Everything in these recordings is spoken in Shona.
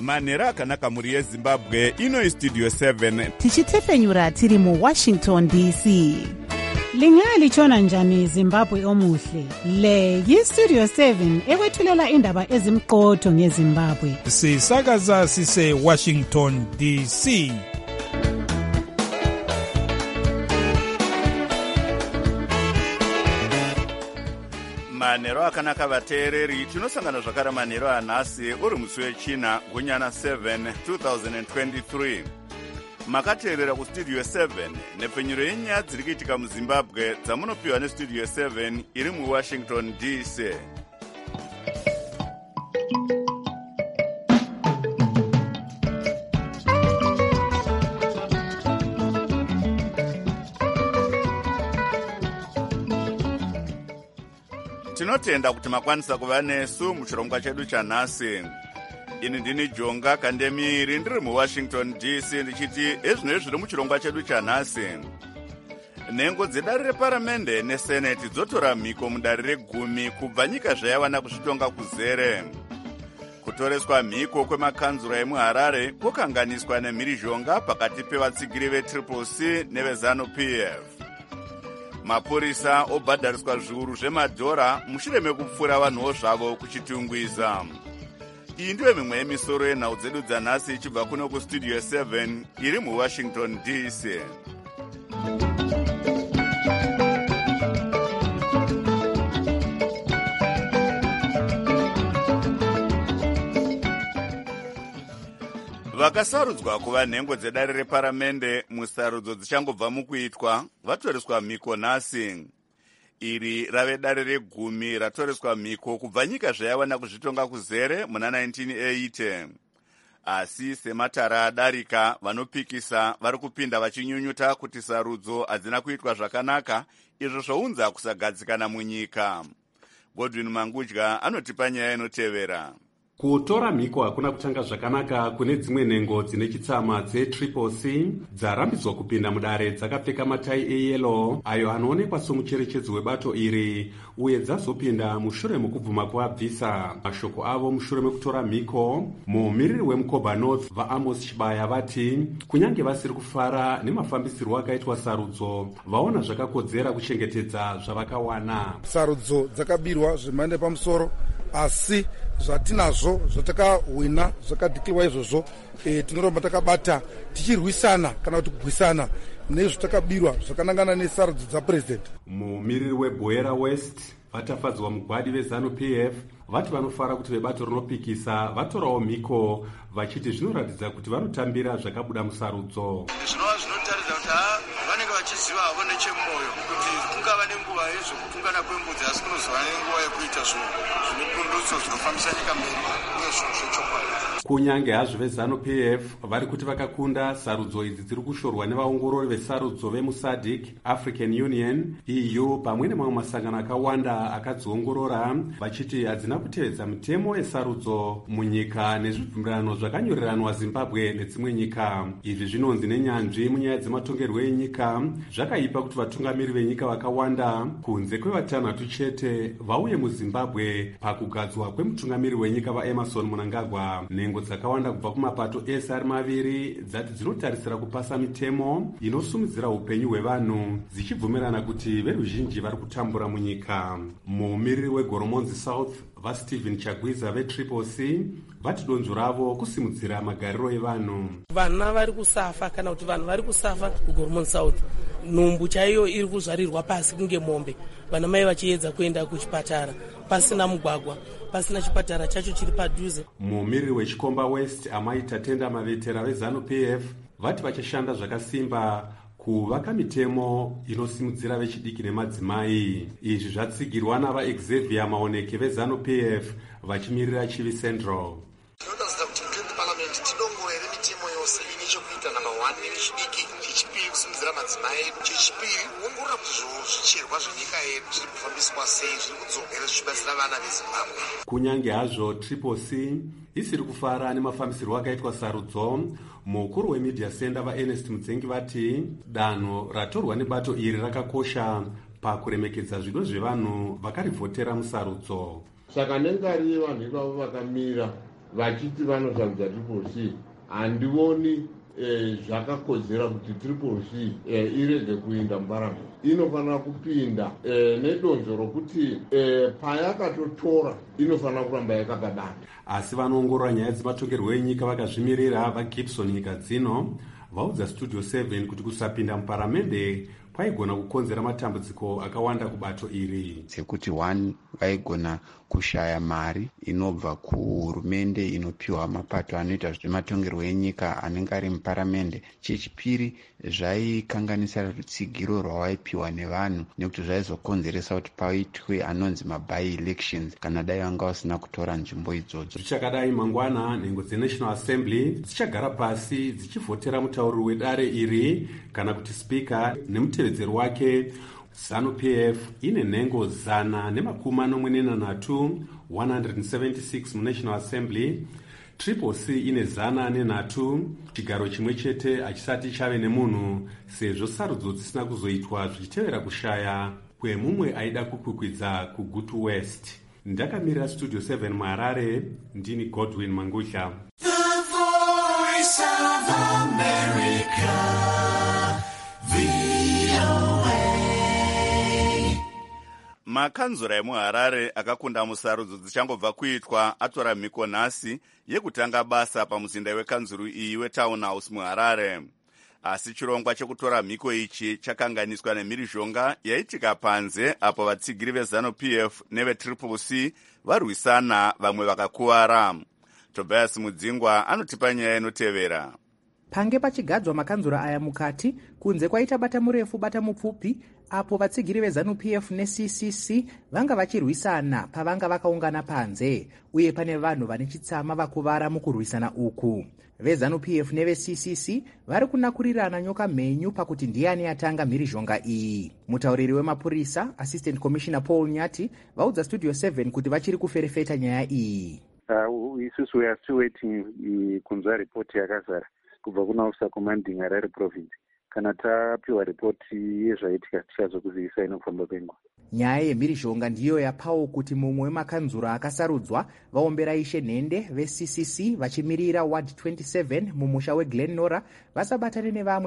manhero akanaka mhuri yezimbabwe. Ino Studio 7 tichitefenyura tiri muWashington DC. Lingalitshona njani Zimbabwe omuhle? Le yiStudio 7 ekwethulela indaba ezimqotho ngeZimbabwe. Sisakaza sise Washington DC. manhero akanaka vateereri, tinosangana zvakare manhero anhasi uri musi wechina gunyana 7 2023. Makateerera kuStudio 7 nepfenyuro yenyaya dziri kuitika muZimbabwe dzamunopiwa neStudio 7 iri muWashington DC. Tinotenda kuti makwanisa kuva nesu muchirongwa chedu chanhasi. Ini ndini Jonga Kandemiri ndiri muWashington DC ndichiti ezvinezvi zviri muchirongwa chedu chanhasi. Nhengo dzedare reparamende neseneti dzotora mhiko mudare regumi kubva nyika zvayawana kuzvitonga kuzere. Kutoreswa mhiko kwemakanzura emuHarare kukanganiswa nemhirizhonga pakati pevatsigiri veCCC neveZANU-PF. Mapurisa obhadhariswa zviuru zvemadhora mushure mekupfura vanhuwo zvavo kuchitungwiza. Iyi ndiyo mimwe yemisoro yenhau dzedu dzanhasi ichibva kuno kuStudio 7 iri muWashington DC. Vakasarudzwa kuva nhengo dzedare reparamende musarudzo dzichangobva mukuitwa vatoreswa mhiko nhasi. Iri rave dare regumi ratoreswa mhiko kubva nyika zvayawana kuzvitonga kuzere muna 1980. Asi sematara adarika vanopikisa vari kupinda vachinyunyuta kuti sarudzo hadzina kuitwa zvakanaka, izvo zvounza kusagadzikana munyika. Godwin Mangudya anotipa nyaya inotevera. Kutora mhiko hakuna kutanga zvakanaka kune dzimwe nhengo dzine chitsama dzeCCC dzarambidzwa kupinda mudare dzakapfeka matai eyero ayo anoonekwa somucherechedzi webato iri uye dzazopinda mushure mekubvuma kuabvisa. Mashoko avo mushure mekutora mhiko, mumiriri weMukoba North vaAmos Chibaya vati kunyange vasiri kufara nemafambisirwo akaitwa sarudzo vaona zvakakodzera kuchengetedza zvavakawana. Sarudzo dzakabirwa zvemhando yepamusoro, asi zvatinazvo zvatakahwina zvakadhikirwa izvozvo tinoramba takabata tichirwisana kana kuti kugwisana nezvatakabirwa zvakanangana nesarudzo dzaPresident. Mumiriri weBoera West vatafadzwa mugwadi veZANU-PF vati vanofara kuti vebato rinopikisa vatorawo mhiko vachiti zvinoratidza kuti vanotambira zvakabuda musarudzo. Zvinova zvinotaridza kuti vanenge vachiziva havo nechemwoyo kuti kungava nenguva yezvokutungana kwembudzi asi kunozova nenguva yekuita zvinepundutso zvinofambisa nyika mberi uye zvinhu zvechokwadi. Kunyange hazvo veZANU-PF vari kuti vakakunda, sarudzo idzi dziri kushorwa nevaongorori vesarudzo vemuSADC, African Union, EU pamwe nemamwe masangano akawanda akadziongorora vachiti hadzina kutevedza mitemo yesarudzo munyika nezvibvumirano zvakanyoreranwa Zimbabwe nedzimwe nyika. Izvi zvinonzi nenyanzvi munyaya dzematongerwo enyika zvakaipa kuti vatungamiri venyika vakawanda kunze kwevatanhatu chete vauye muZimbabwe pakugadzwa kwemutungamiri wenyika vaEmerson Mnangagwa. Nhengo dzakawanda kubva kumapato ese ari maviri dzati dzinotarisira kupasa mitemo inosimudzira upenyu hwevanhu dzichibvumirana kuti veruzhinji vari kutambura munyika. Mumiriri weGoromonzi South vaStephen Chagwiza veCCC vati donzvo ravo kusimudzira magariro evanhu. Vana vari kusafa kana kuti vanhu vari kusafa kuGoromonzi South, nhumbu chaiyo iri kuzvarirwa pasi kunge mombe, vana mai vachiedza kuenda kuchipatara pasina mugwagwa, pasina chipatara chacho chiri padhuze. Mumiriri weChikomba West amai Tatenda Mavetera veZANU-PF vati vachashanda zvakasimba kuvaka mitemo inosimudzira vechidiki nemadzimai. Izvi zvatsigirwa navaXavier Maoneke veZANU-PF vachimirira Chivi Central. Tinotarisira kuti muParliament tidongorere mitemo yose ine chekuita namba 1 nevechidiki, chechipiri kusimudzira madzimai edu, chechipiri kuongorora kuti zvicherwa zvenyika yedu zviri kufambiswa sei, zviri kudzokera zvichibatsira vana veZimbabwe. Kunyange hazvo CCC isiri kufara nemafambisirwo akaitwa sarudzo, mukuru weMedia Center vaErnest Mudzengi vati danho ratorwa nebato iri rakakosha pakuremekedza zvido zvevanhu vakarivhotera musarudzo. Saka nengariro vanhu ivavo vakamira vachiti vanosarudza triple C, handioni zvakakodzera kuti triple C irege kuinda muparamende. Inofanira kupinda nedonzvo rokuti payakatotora inofanira kuramba yakapabata. Asi vanoongorora nyaya dzematongerwo enyika vakazvimirira vaGibson nyika dzino vaudza Studio 7 kuti kusapinda muparamende kwaigona kukonzera matambudziko akawanda kubato iri. Sekuti 1 vaigona kushaya mari inobva kuhurumende inopiwa mapato anoita zvematongerwo enyika anenge ari muparamende. Chechipiri zvaikanganisa rutsigiro rwavaipiwa nevanhu nekuti zvaizokonzeresa kuti paitwe anonzi maby elections kana dai vanga vasina kutora nzvimbo idzodzo. Zvichakadai mangwana nhengo dzeNational Assembly dzichagara pasi dzichivhotera mutauriri wedare iri kana kuti spika nemutevedzeri wake. ZANU-PF ine nhengo 143 176 muNational Assembly. Triple C ine 103, chigaro chimwe chete hachisati chave nemunhu sezvo sarudzo dzisina kuzoitwa zvichitevera kushaya kwemumwe aida kukwikwidza kuGutu West. Ndakamirira Studio 7 muHarare, ndini Godwin Mangudla. The Voice of America, makanzura emuHarare akakunda musarudzo dzichangobva kuitwa atora mhiko nhasi yekutanga basa pamuzinda wekanzuru iyi weTownhouse muHarare. Asi chirongwa chekutora mhiko ichi chakanganiswa nemhirizhonga yaitika panze apo vatsigiri veZANU-PF neveTriple C varwisana vamwe vakakuvara. Tobias Mudzingwa anotipa nyaya inotevera. Pange pachigadzwa makanzura aya mukati kunze kwaita bata murefu bata mupfupi apo vatsigiri veZANU-PF neCCC vanga vachirwisana pavanga vakaungana panze uye pane vanhu vane chitsama vakuvara mukurwisana uku. VeZANU-PF neveCCC vari kunakurirana nyoka mhenyu pakuti ndiani atanga mhirizhonga iyi. Mutauriri wemapurisa Assistant Commissioner Paul Nyati vaudza Studio 7 kuti vachiri kuferefeta nyaya iyi. Isusu we are still waiting kunzwa ripoti yakazara kubva kuna officer commanding Harare province. Kana tapiwa ripoti yezvaitika tichazokuzivisa inofamba penguva. Nyaya yemhirizhonga ndiyo yapawo kuti mumwe wemakanzura akasarudzwa vaombera ishe nhende veCCC vachimirira ward 27 mumusha weGlen Norah vasabatane nevamwe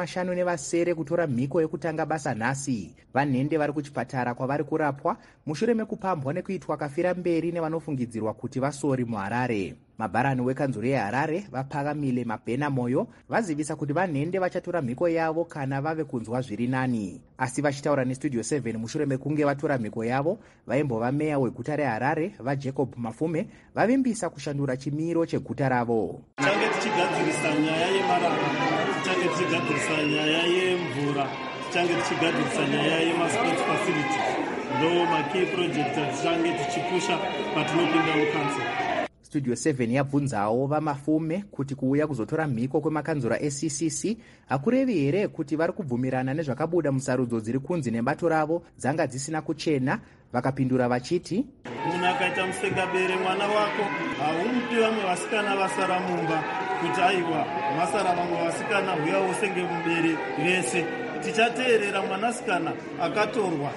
50 kutora mhiko yekutanga basa nhasi. Vanhende vari kuchipatara kwavari kurapwa mushure mekupambwa nekuitwa kafira mberi nevanofungidzirwa kuti vasori muHarare. Mabharani wekanzuru yeHarare vapakamile Mabhena Moyo vazivisa kuti vanhende vachatora mhiko yavo kana vave kunzwa zviri nani. Asi vachitaura neStudio 7 mushure mekunge vatora mhiko yavo, vaimbova meya weguta reHarare vaJacob Mafume vavimbisa kushandura chimiro cheguta ravo. Tichange tichigadzirisa nyaya yemarara, tichange tichigadzirisa nyaya yemvura, tichange tichigadzirisa nyaya yemasports facilities. Ndo makey projects tichange tichipusha patinopinda mukanzuru. Studio 7 yabvunzawo vaMafume kuti kuuya kuzotora mhiko kwemakanzura eCCC hakurevi here kuti vari kubvumirana nezvakabuda musarudzo dziri kunzi nebato ravo dzanga dzisina kuchena. Vakapindura vachiti, munhu akaita musengabere mwana wako haumupi vamwe vasikana vasara mumba kuti aiwa masara vamwe vasikana huya usenge mubere vese. Tichateerera mwanasikana akatorwa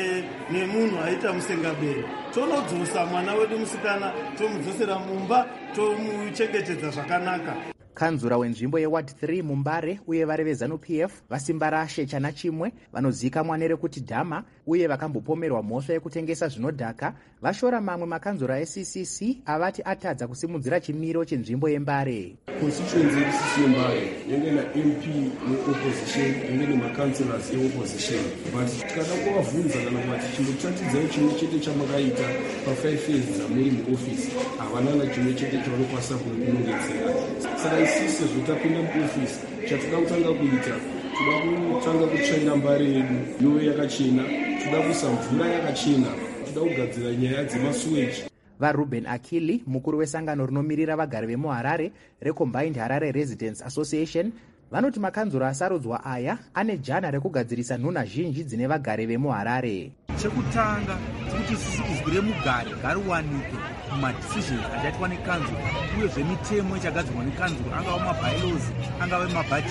nemunhu aita musengabere, tonodzosa mwana wedu musikana tomudzosera mumba tomuchengetedza zvakanaka. Kanzura wenzvimbo yeward 3 muMbare uye vari veZANU-PF vaSimbarashe Chana Chimwe vanozivikanwa nerekuti Dhama uye vakambopomerwa mhosva yekutengesa zvinodhaka vashora mamwe makanzura eCCC avati atadza kusimudzira chimiro chenzvimbo yeMbare. Constituency yeCCC yeMbare yange naMP weopposition yange nemakanzurasi eopposition, but tikada kuvabvunza kana kuti chimbotatidzai chimwe chete chamakaita pa5 years dzamuri muofisi havana na chimwe chete chavanokwanisa kunongedzera. Saka isisi zvotapinda muofisi chatoda kutanga kuita, toda kutanga kutsvaira Mbare yedu yove yakachena, toda kuisa mvura yakachena, toda kugadzira nyaya dzemasuweji. VaRuben Akili mukuru wesangano rinomirira vagari vemuHarare reCombined Harare Residents Association vanoti makanzura asarudzwa aya ane jana rekugadzirisa nhuna zhinji dzine vagari vemuHarare. Chekutanga kuti sisi izwi remugari ngariwanike mumadecisions achaitwa nekanzuro uye zvemitemo ichagadzirwa nekanzuro, angava mabylaws angava mabhajeti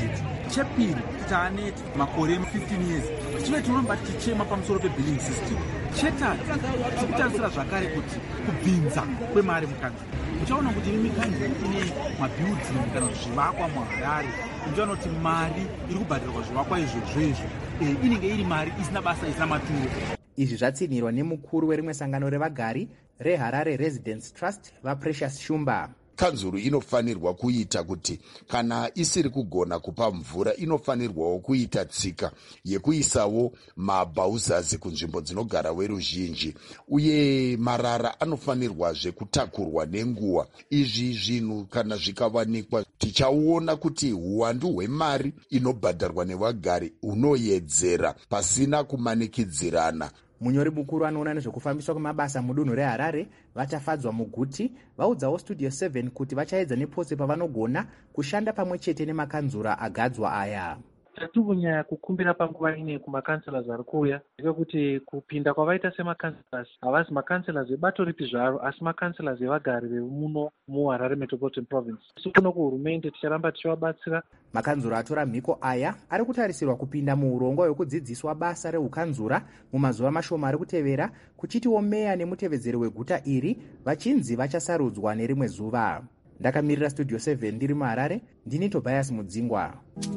chepiri taaneti makore 15 years tive tinoramba tichichema pamusoro pebilling system. Chetatu tikutarisira zvakare kuti kubvinza kwemari mukanzura. Uchaona kuti mikanzura ine mabuilding kana zvivakwa muHarare, uchaona kuti mari iri kubhadharwa zvivakwa izvozvo inenge iri mari isina basa, isina maturo. Izvi zvatsinirwa nemukuru werimwe sangano revagari reHarare Residence Trust vaPrecious Shumba. Kanzuru inofanirwa kuita kuti kana isiri kugona kupa mvura inofanirwawo kuita tsika yekuisawo mabhauzazi kunzvimbo dzinogara weruzhinji, uye marara anofanirwazve kutakurwa nenguva. Izvi zvinhu kana zvikawanikwa tichaona kuti uwandu hwemari inobhadharwa nevagari hunoyedzera pasina kumanikidzirana. Munyori mukuru anoona nezvekufambiswa kwemabasa mudunhu reHarare vachafadzwa muguti vaudzawo Studio 7 kuti vachaedza nepose pavanogona kushanda pamwe chete nemakanzura agadzwa aya. Tati kunyaya kukumbira panguva ine kumakanselas ari kuuya ndekuti kupinda kwavaita semakanselas havasi makanselas ebato ripi zvaro asi makanselas evagari vemuno muHarare Metropolitan Province. Kuno kuhurumende ticharamba tichivabatsira. Makanzura atora mhiko aya ari kutarisirwa kupinda muurongwa hwekudzidziswa basa rehukanzura mumazuva mashoma ari kutevera, kuchitiwo meya nemutevedzeri weguta iri vachinzi vachasarudzwa nerimwe zuva. Ndakamirira Studio 7 ndiri muHarare, ndini Tobias Mudzingwa.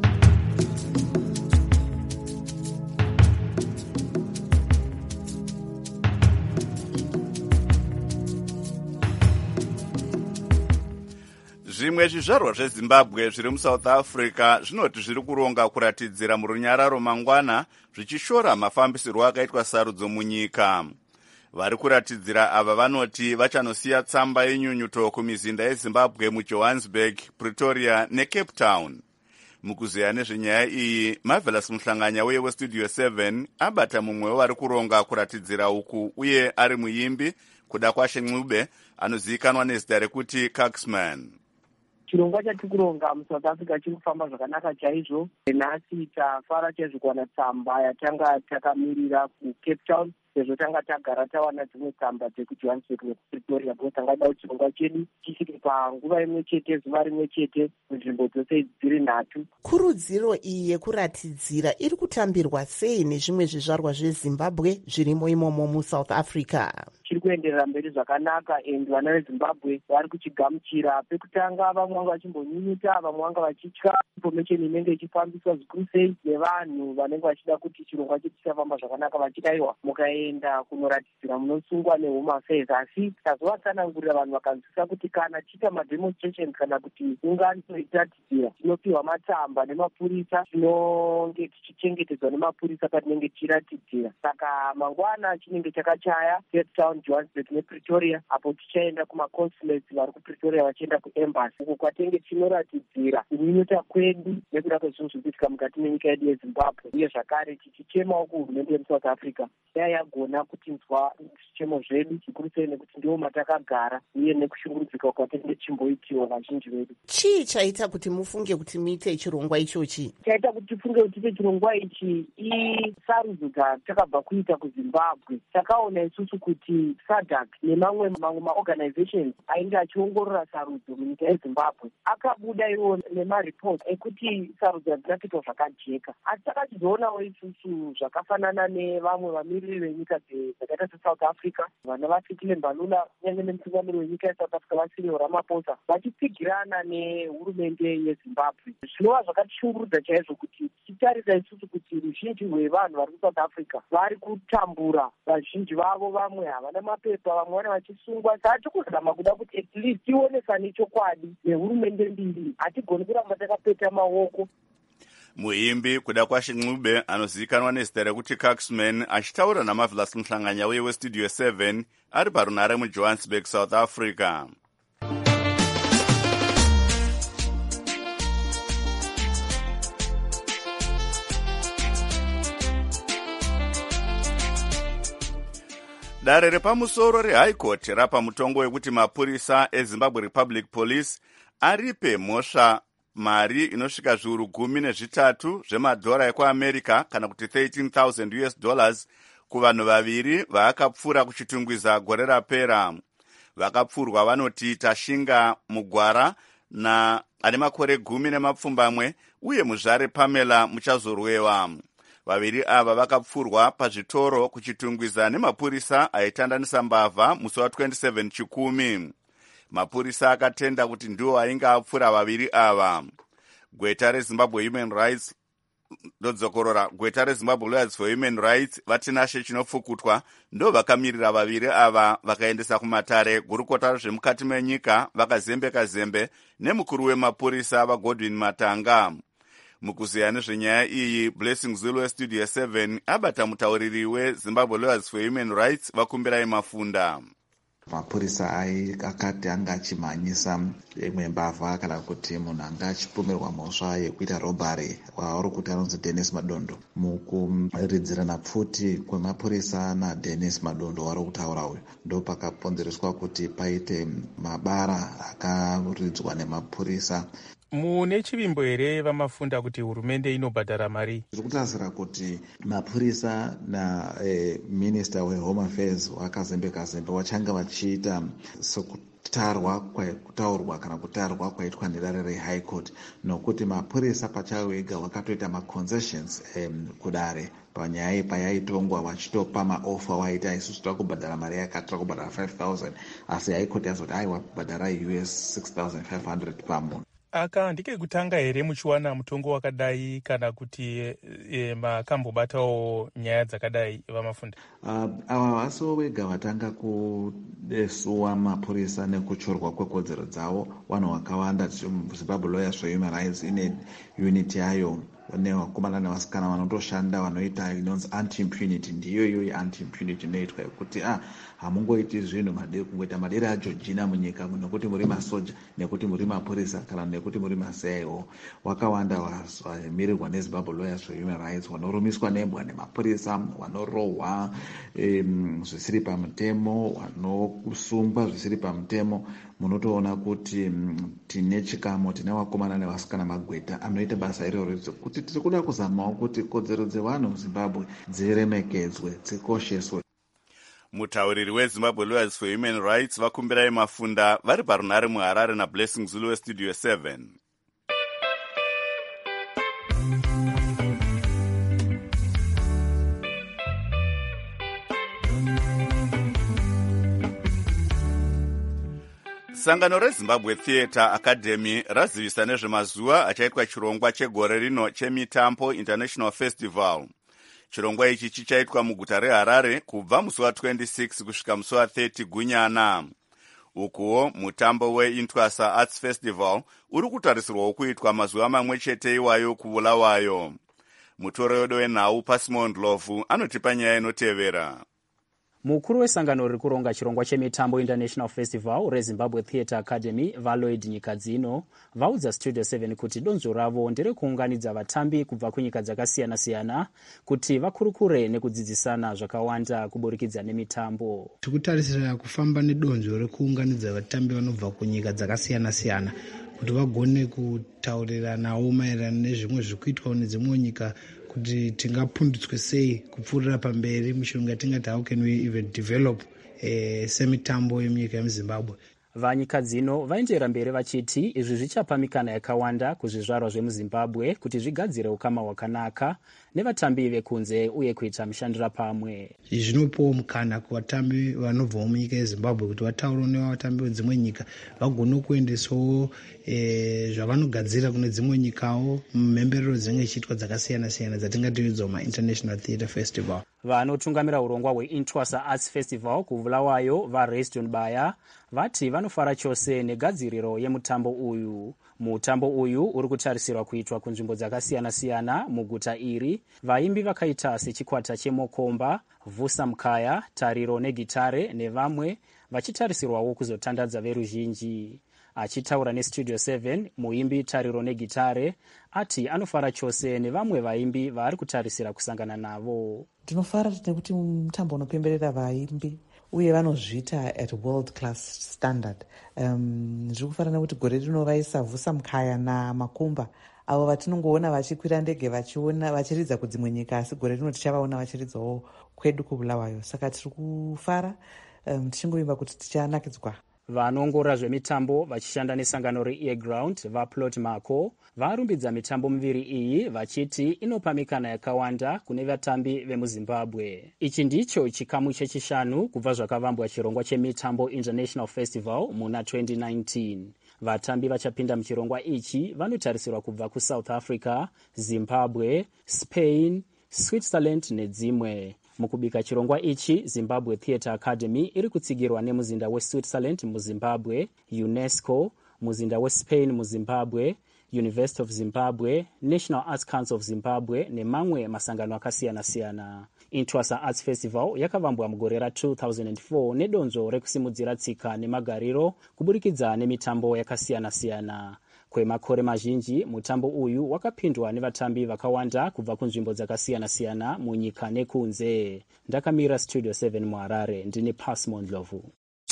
Zvimwe zvizvarwa zveZimbabwe zviri muSouth Africa zvinoti zviri kuronga kuratidzira murunyararo mangwana zvichishora mafambisirwo akaitwa sarudzo munyika. Vari kuratidzira ava vanoti vachanosiya tsamba yenyunyuto kumizinda yeZimbabwe muJohannesburg, Pretoria neCape Town. Mukuzeya nezvenyaya iyi, Marvelous Muhlanganya uye weStudio 7 abata mumwe wevari kuronga kuratidzira uku uye ari muimbi kuda kwaShenxube anozivikanwa nezita rekuti Caxman. Chirongwa chatiri kuronga muSouth Africa chiri kufamba zvakanaka chaizvo. Nhasi tafara chaizvo kuwana tsamba yatanga takamirira kuCape Town, sezvo tanga tagara tawana dzimwe tsamba dzekuJohannesburg nePretoria, because tangada kuti chirongwa chedu chisvike panguva imwe chete, zuva rimwe chete munzvimbo dzose dziri nhatu. Kurudziro iyi yekuratidzira iri kutambirwa sei nezvimwe zvizvarwa zveZimbabwe zvirimo imomo muSouth Africa? Chiri kuenderera mberi zvakanaka, and vana veZimbabwe vari kuchigamuchira. Pekutanga vamwe vanga vachimbonyunyuta, vamwe vanga vachitya information inenge ichifambiswa zvikuru sei nevanhu vanenge vachida kuti chirongwa chedu chichafamba zvakanaka, vachidaiwa mukaenda kunoratidzira munosungwa neHome Affairs. Asi tazovatsanangurira vanhu vakanzwisa kuti kana chiita mademonstration kana kuti ungano ichiratidzira tinopiwa matsamba nemapurisa, tinonge tichichengetedzwa nemapurisa patinenge tichiratidzira. Saka mangwana chinenge chakachaya Cape Town, Johannesburg nePretoria, apo tichaenda kumaConsulates vari kuPretoria vachienda kuEmbassy uko kwatinenge tinoratidzira kunyunyuta kwedu nekuda kwezvinhu zviri kuitika mukati menyika yedu yeZimbabwe, uye zvakare tichichemawo kuhurumende yemuSouth Africa dai yagona kutinzwa zvichemo zvedu, zvikuru sei nekuti ndiwo matakagara uye nekushungurudzika kwatinenge tichimboitiwa vazhinji vedu. Chii chaita kuti mufunge kuti muite chirongwa ichochi? Chaita kuti tifunge kuti tiite chirongwa ichi isarudzo dzatakabva kuita kuZimbabwe. Takaona isusu kuti SADC nemamwe maorganizations ainge achiongorora sarudzo munyika yeZimbabwe akabuda iwo nemaripoti ekuti sarudzo hadzina kuitwa zvakajeka. Asi takachizoonawo isusu zvakafanana nevamwe vamiriri venyika dzakaita seSouth Africa, vana vaFikile Mbalula kunyange nemutungamiri wenyika yeSouth Africa vaCyril Ramaphosa vachipigirana nehurumende yeZimbabwe. Zvinova zvakatishungurudza chaizvo kuti tichitarisa isusu kuti ruzhinji rwevanhu vari kuSouth Africa vari kutambura, vazhinji vavo vamwe havana mapepa, vamwe vana vachisungwa. Saka tikuzama kuda kuti at least tionesane chokwadi nehurumende mbiri, hatigoni kuramba takapeta maoko. Muimbi kuda kwaShenxube anozivikanwa nezita rekuti Caxman achitaura naMarvelous Muhlanganya uye weStudio 7 ari parunhare muJohannesburg, South Africa. Dare repamusoro reHigh Court rapa mutongo wekuti mapurisa eZimbabwe Republic Police aripe mhosva mari inosvika zviuru 13 zvemadhora ekuAmerica kana kuti $13,000 kuvanhu vaviri vaakapfura kuchitungwiza gore rapera. Vakapfurwa vanoti Tashinga Mugwara ane makore 10 uye muzvare Pamela Muchazorwewa. Vaviri ava vakapfurwa pazvitoro kuchitungwiza nemapurisa aitandanisa mbavha musi wa27 Chikumi. Mapurisa akatenda kuti ndiwo ainge apfura vaviri ava. Gweta reZimbabwe Human Rights ndodzikorora gweta reZimbabwe Lawyers for Human Rights vatinashe chinofukutwa ndo vakamirira vaviri ava vakaendesa kumatare gurukota zvemukati menyika vakazembe nemukuru wemapurisa vaGodwin Matanga. Mukuziya nezvenyaya iyi, Blessing Zulu weStudio 7 abata mutauriri weZimbabwe Lawyers for Human Rights Vakumbirai Mafunda. Mapurisa akati anga achimhanyisa imwe mbavha kana kuti munhu anga achipomerwa mhosva yekuita robhari wauri kuti anonzi Dennis Madondo. Mukuridzirana pfuti kwemapurisa naDennis Madondo wauri kutaura uyu ndo pakaponzereswa kuti paite mabara akaridzwa nemapurisa. Mune chivimbo here Vamafunda kuti hurumende inobhadhara mari? Tiri kutasira kuti mapurisa naminista weHome Affairs wakazembe vachanga vachiita kutaurwa kana kutarwa kwaitwa nedare reHigh Court, nokuti mapurisa pachawo ega wakatoita maconcessions kudare panyaya payaitongwa vachitopa maofa waita isusu takubhadhara mari yakati takubhadhara 5,000 asi High Court yazoti aiwa kubhadhara US 6,500 pamunhu. Aka ndike kutanga here muchiwana mutongo wakadai kana kuti makambobatawo nyaya dzakadai Vamafunda? Ava vasiwo vega vatanga kudesuwa mapurisa nekuchorwa kwekodzero dzavo. Vanhu vakawanda Zimbabwe Lawyers for Human Rights ine unit yayo nevakomana nevasikana vanotoshanda vanoita inonzi anti-impunity. Ndiyo iyoyo anti-impunity inoitwa yekuti hamungoiti zvinhu kungoita madere aJorgina munyika nekuti muri masoja nekuti muri mapurisa kana nekuti muri maCIO. Wakawanda vamirirwa neZimbabwe Lawyers for Human Rights vanorumiswa nembwa nemapurisa, vanorohwa zvisiri pamutemo, vanosungwa zvisiri pamutemo. Munotoona kuti tine chikamo, tine vakomana nevasikana magweta anoita basa iroro kuti tiri kuda kuzamawo kuti kodzero dzevanhu muZimbabwe dziremekedzwe, dzikosheswe. Mutauriri weZimbabwe Lawyers for Human Rights Vakumbirai Mafunda vari parunhare muHarare naBlessing Zulu weStudio 7. Sangano reZimbabwe Theatre Academy razivisa nezvemazuva achaitwa chirongwa chegore rino chemitambo International Festival. Chirongwa ichi chichaitwa muguta reHarare kubva musi wa26 kusvika musi wa30 Gunyana. Ukuwo mutambo weIntwasa Arts Festival uri kutarisirwawo kuitwa mazuva mamwe chete iwayo kuBulawayo. Mutorewedo wenhau Pasimon Ndlovu anotipa nyaya inotevera. Mukuru wesangano riri kuronga chirongwa chemitambo International Festival reZimbabwe Theatre Academy Valoid Nyikadzino vaudza Studio 7 kuti donzvo ravo nderekuunganidza vatambi kubva kunyika dzakasiyana-siyana kuti vakurukure nekudzidzisana zvakawanda kuburikidza nemitambo. Tikutarisira kufamba nedonzvo rekuunganidza vatambi vanobva kunyika dzakasiyana-siyana kuti vagone kutauriranawo maererano nezvimwe zvikuitwawo nedzimwe nyika kuti tingapundutswe sei kupfuurira pamberi mushonga tingati how can we even develop semitambo yemunyika yemuZimbabwe. Vanyika dzino vaenderera mberi vachiti izvi zvichapa mikana yakawanda kuzvizvarwa zvemuZimbabwe kuti zvigadzire ukama hwakanaka nevatambi vekunze uye kuita mushandira pamwe. Zvinopawo mukana kuvatambi vanobvawo munyika yeZimbabwe kuti vataurawo nevatambi vedzimwe nyika vagone kuendesawo zvavanogadzira kune dzimwe nyikawo mumhemberero dzinenge ichiitwa dzakasiyana-siyana dzatingatiudzawo maInternational Theatre Festival. Vanotungamira urongwa hweIntwasa Arts Festival kuBulawayo vaRayston Baya vati vanofara chose negadziriro yemutambo uyu. Mutambo uyu uri kutarisirwa kuitwa kunzvimbo dzakasiyana-siyana muguta iri. Vaimbi vakaita sechikwata cheMokomba, Vusa Mkaya, Tariro negitare nevamwe vachitarisirwawo kuzotandadza veruzhinji. Achitaura neStudio 7, muimbi Tariro negitare ati anofara chose nevamwe vaimbi vari kutarisira kusangana navo. Tinofara nekuti mutambo unopemberera vaimbi uye vanozviita at world class standard. Ndiri kufara nekuti gore rino vaisa Vusa Mkaya naMakumba avo vatinongoona vachikwira ndege vachiridza kudzimwe nyika, asi gore rino tichavaona vachiridzawo kwedu kuBulawayo. Saka tiri kufara tichingoimba kuti tichanakidzwa. vanoongorora zvemitambo vachishanda nesangano reairground vaplot marco varumbidza mitambo miviri iyi vachiti inopa mikana yakawanda kune vatambi vemuzimbabwe. Ichi ndicho chikamu chechishanu kubva zvakavambwa chirongwa chemitambo international festival muna 2019. Vatambi vachapinda muchirongwa ichi vanotarisirwa kubva kuSouth Africa, Zimbabwe, Spain, Switzerland nedzimwe. Mukubika chirongwa ichi, Zimbabwe Theatre Academy iri kutsigirwa nemuzinda weSwitzerland muZimbabwe, UNESCO, muzinda weSpain muZimbabwe, University of Zimbabwe, National Arts Council of Zimbabwe nemamwe masangano akasiyana-siyana. Intwasa Arts Festival yakavambwa mugore ra2004 nedonzvo rekusimudzira tsika nemagariro kuburikidza nemitambo yakasiyana-siyana. Kwemakore mazhinji, mutambo uyu wakapindwa nevatambi vakawanda kubva kunzvimbo dzakasiyana-siyana munyika nekunze. Ndakamira Studio 7 muHarare, ndini Pasmo Ndlovu.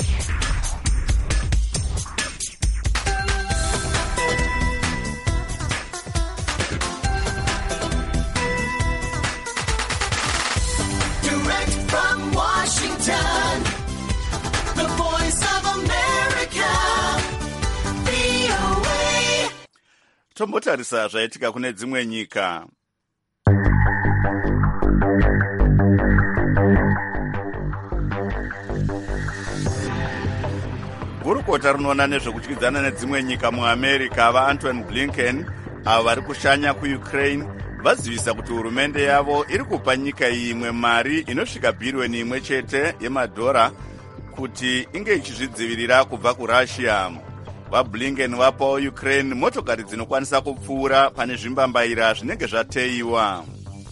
Direct from Washington, the voice of America, VOA. Tombotarisa zvaitika kune dzimwe nyika. Gurukota rinoona nezvekutyidzana nedzimwe nyika muAmerica vaAntony Blinken avo vari kushanya kuUkraine vazivisa kuti hurumende yavo iri kupa nyika iyi imwe mari inosvika bhiriyoni imwe chete yemadhora kuti inge ichizvidzivirira kubva kuRussia. VaBlinken vapawo Ukraine motokari dzinokwanisa kupfuura pane zvimbambaira zvinenge zvateiwa.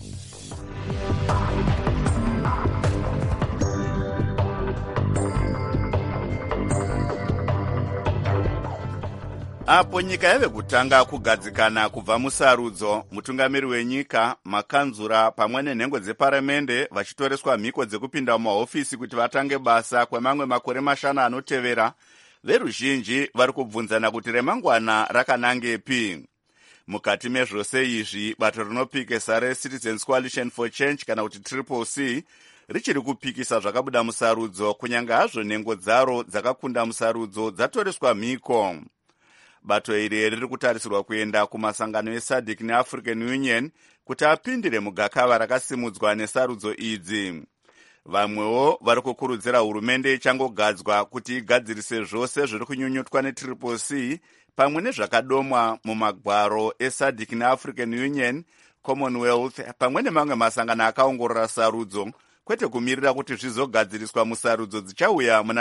Apo nyika yave kutanga kugadzikana kubva musarudzo, mutungamiri wenyika, makanzura pamwe nenhengo dzeparamende vachitoreswa mhiko dzekupinda mumahofisi kuti vatange basa kwemamwe makore mashanu anotevera, veruzhinji vari kubvunzana kuti remangwana rakanangepi. Mukati mezvose izvi, bato rinopikisa reCitizens Coalition for Change kana kuti CCC richiri kupikisa zvakabuda musarudzo kunyange hazvo nhengo dzaro dzakakunda musarudzo dzatoreswa mhiko. Bato iri riri kutarisirwa kuenda kumasangano eSADC neAfrican Union kuti apindire mugakava rakasimudzwa nesarudzo idzi. Vamwewo vari kukurudzira hurumende ichangogadzwa kuti igadzirise zvose zviri kunyunyutwa neCCC pamwe nezvakadomwa mumagwaro eSADC neAfrican Union, Commonwealth pamwe nemamwe masangano akaongorora sarudzo, kwete kumirira kuti zvizogadziriswa musarudzo dzichauya muna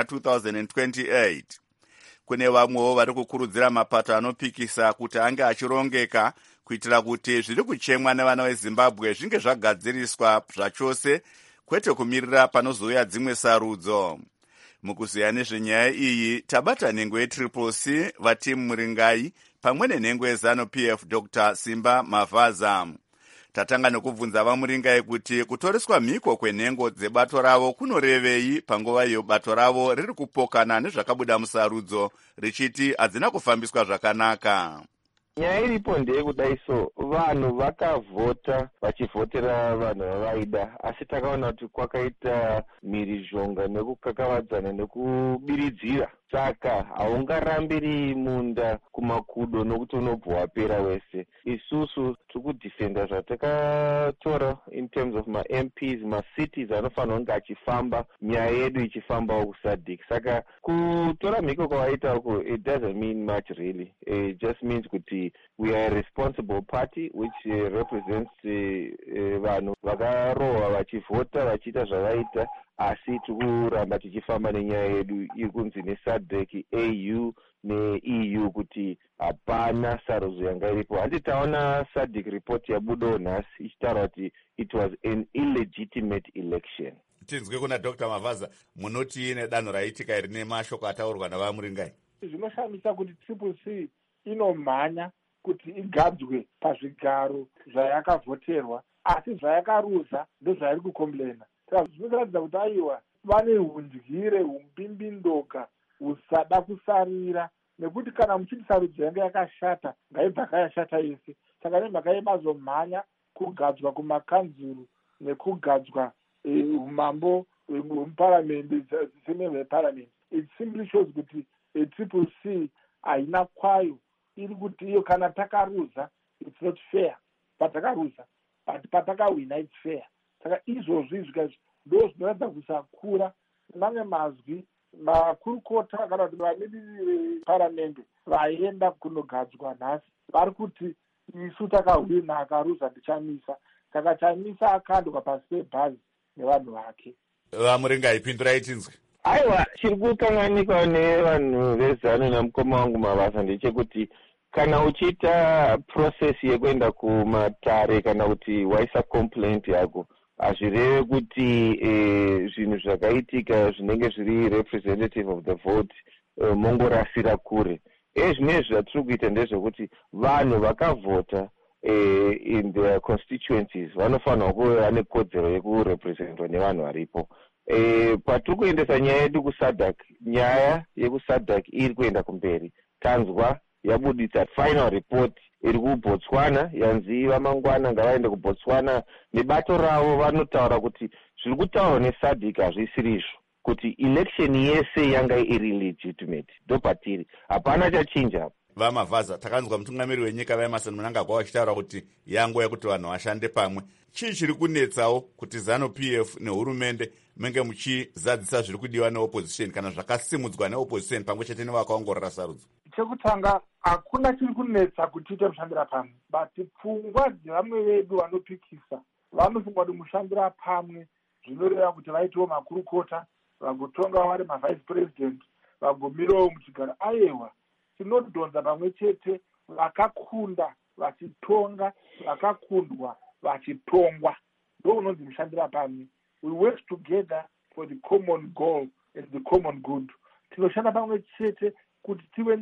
2028. Kune vamwewo vari kukurudzira mapato anopikisa kuti ange achirongeka kuitira kuti zviri kuchemwa nevana veZimbabwe zvinge zvagadziriswa zvachose, kwete kumirira panozouya dzimwe sarudzo. Mukuziya nezvenyaya iyi, tabata nhengo yeCCC Vatimu Muringai pamwe nenhengo yeZANU-PF Dr. Simba Mavaza. Tatanga nekubvunza vaMuringai kuti kutoreswa mhiko kwenhengo dzebato ravo kunorevei panguva iyo bato ravo riri kupokana nezvakabuda musarudzo richiti hadzina kufambiswa zvakanaka. Nyaya iripo ndeyekudai so vanhu vakavhota vachivhotera vanhu vavaida, asi takaona kuti kwakaita mhirizhonga nekukakavadzana nekubiridzira. Saka haungarambiri munda kumakudo nokuti unobva wapera wese. Isusu tiri kudhifenda zvatakatora in terms of maMPs, macities anofanira kunge achifamba, nyaya yedu ichifambawo kuSADC. Saka kutora mhiko kwavaita uko, it doesn't mean much really. It just means kuti we are a responsible party which represents vanhu vakarohwa vachivhota vachiita zvavaita, asi tikuramba tichifamba nenyaya yedu iri kunzi neSADC, AU neEU kuti hapana sarudzo yanga iripo. Handi taona SADC report yabudawo nhasi ichitaura kuti it was an illegitimate election. Tinzwe kuna Dr. Mavaza, munoti nedanho raitika iri nemashoko ataurwa navaMuringai. Zvinoshamisa kuti CCC inomhanya kuti igadzwe pazvigaro zvayakavhoterwa, asi zvayakaruza ndozvairi kukomplena. Zvinoratidza kuti aiwa vane hundyire, humbimbindoga, husada kusarira, nekuti kana muchiti sarudzo yanga yakashata ngaibva kayashata yese. Saka nemhaka yemazomhanya kugadzwa kumakanzuru nekugadzwa umambo hweparamende, seme hweparamende. It simply shows kuti triple c haina kwayo iri kuti iyo kana takaruza it's not fair patakaruza but patakawina it's fair. Saka izvozvi zvikazvi ndo zvinoratidza kusakura. Mamwe mazwi makurukota kana kuti vamiririri veparamende vaenda kunogadzwa nhasi vari kuti isu takahwina akaruza ndichamisa. Saka chamisa akandwa pasi pebhazi nevanhu vake. Vamuringai pindurai tinzwe. Aiwa, chiri kukanganikwa nevanhu vezano namukoma wangu Mavasa ndechekuti kana uchiita process yekuenda kumatare kana kuti waisa complaint yako hazvireve kuti zvinhu zvakaitika zvinenge zviri representative of the vote mongorasira kure. Zvinezvi zvatiri kuita ndezvekuti vanhu vakavhota in their constituencies vanofanirwa kuve vane kodzero yekurepresentwa nevanhu varipo. Patiri kuendesa nyaya yedu kusadc, nyaya yekusadc iri kuenda kumberi. Tanzwa yabudisa final report iri kuBotswana, yanzi vamangwana ngavaende kuBotswana nebato ravo vanotaura kuti zviri kutaurwa nesadc hazvisiri izvo, kuti election yese yanga iri legitimate. Ndopatiri hapana chachinja. Vamavhaza, takanzwa mutungamiri wenyika vaEmmerson Mnangagwa vachitaura kuti yanguva yekuti vanhu vashande pamwe. Chii chiri kunetsawo kuti ZANU-PF nehurumende menge muchizadzisa zviri kudiwa neopposition kana zvakasimudzwa neopposition pamwe chete nevakaongorora sarudzo? Chekutanga hakuna chiri kunetsa kuti tiite mushandira pamwe, but pfungwa dzevamwe vedu vanopikisa vanofunga kuti mushandira pamwe zvinoreva kuti vaitewo makurukota vagotonga vari mavice president vagomirawo muchigaro. Aiwa, tinodhonza pamwe chete vakakunda vachitonga, vakakundwa vachitongwa. Ndo unonzi mushandira pamwe. We work together for the common goal and the common good. Tinoshanda pamwe chete kuti tive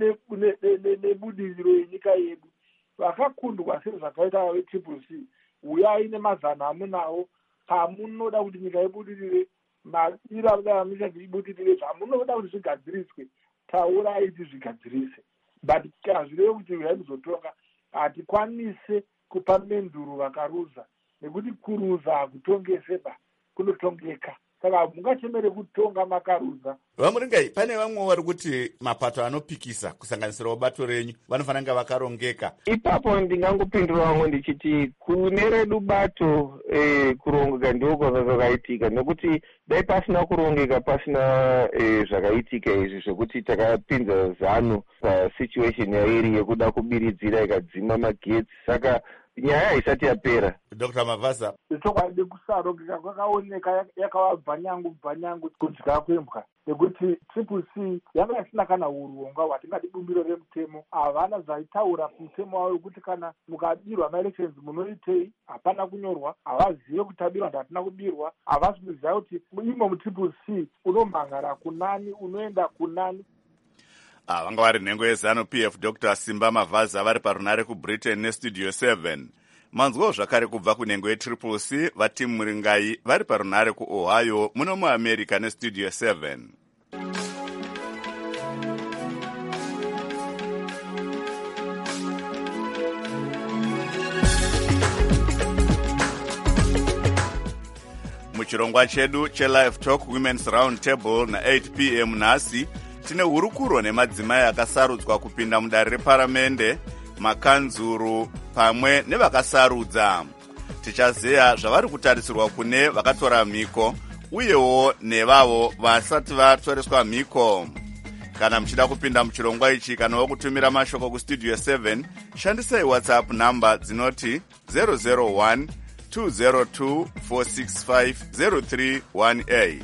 nebudiriro yenyika yedu. Vakakundwa sezvakaita vetriple c, uyai nemazano amunawo pamunoda kuti nyika ibudirire, madira amisa ibudirire, zvamunoda kuti zvigadziriswe taurai tizvigadzirise. But hazvireve kuti uyai kuzotonga, hatikwanise kupa menduro vakaruza, nekuti kuruza hakutongeseba, kunotongeka. Saka mungachemere kutonga makaruza. Vamuringai, pane vamwe vari kuti mapato anopikisa kusanganisirawo bato renyu vanofanira kunge vakarongeka. Ipapo ndingangopindura vamwe ndichiti kune redu bato kurongeka ndiko kwakaitika, nekuti dai pasina kurongeka, pasina zvakaitika izvi zvokuti takapinza ZANU pasituation yairi yekuda kubiridzira ikadzima magetsi. Saka nyaya haisati yapera. Dr. Mavasa, chokwadi kusarongeka kwakaoneka yakavabvanyangu kudya kwembwa, nekuti triple c yanga isina kana urongwa hwatingati bumbiro remutemo. Havana zvaitaura mutemo wavo wekuti kana mukabirwa maelections munoitei, hapana kunyorwa. Havazive kuti tabirwa ndatina kubirwa, havasi kuziva kuti imo mutriple c unomhangara kunani, unoenda kunani. Vanga vari nhengo yeZANU-PF Dr. Simba Mavhaza vari parunare kuBritain nestudio 7. Manzwawo zvakare kubva kunhengo yetriple c vatimu Muringai vari parunare kuOhio muno muAmerica nestudio 7. Muchirongwa chedu cheLive Talk Women's Round Table na 8 p.m. nhasi tine hurukuro nemadzimai akasarudzwa kupinda mudare reparamende, makanzuru pamwe nevakasarudza. Tichazeya zvavari kutarisirwa kune vakatora mhiko uyewo nevavo vasati vatoreswa mhiko. Kana muchida kupinda muchirongwa ichi kana kutumira mashoko kustudio 7, shandisai WhatsApp namba dzinoti 001 202 465 0318.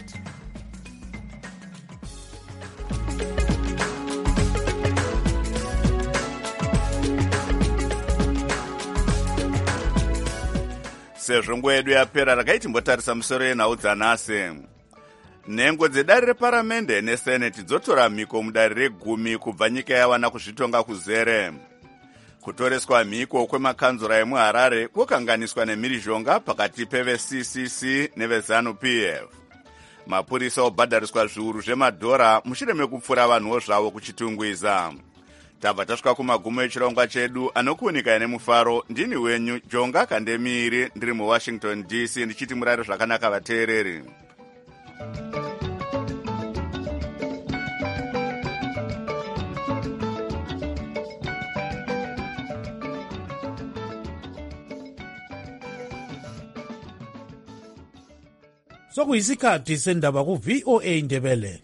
Sezvo nguva yedu yapera, rakai timbotarisa musoro yenhau dzanhasi. Nhengo dzedare reparamende neseneti dzotora mhiko mudare regumi kubva nyika yawana kuzvitonga kuzere. Kutoreswa mhiko kwemakanzura emuHarare kwokanganiswa nemhirizhonga pakati peveCCC neveZANU-PF. Mapurisa obhadhariswa zviuru zvemadhora mushure mekupfura vanhuwo zvavo kuchitungwiza. Tabva tasvika kumagumo echirongwa chedu. Anokuunika nemufaro ndini wenyu Jonga Kandemiri, ndiri muWashington DC ndichiti murare zvakanaka vateereri. sokuyisikhathi sendaba ku-VOA Indebele.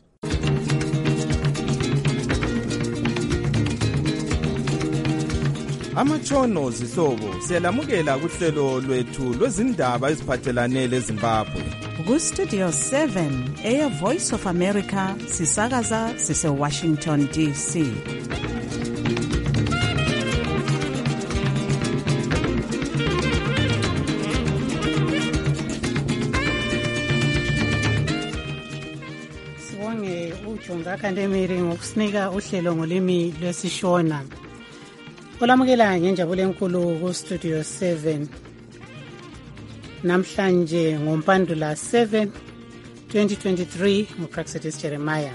Amatshono zihlobo siyalamukela kuhlelo lwethu lwezindaba eziphathelane leZimbabwe. Ku-Studio 7 Air Voice of America sisakaza sise-Washington DC. Sibonge uJonga Kandemiri ngokusinika uhlelo ngolimi lwesiShona. Olamukela ngenjabulo enkulu ku-Studio 7. Namhlanje ngoMpandula 7, 2023 nguPraxedis Jeremiah.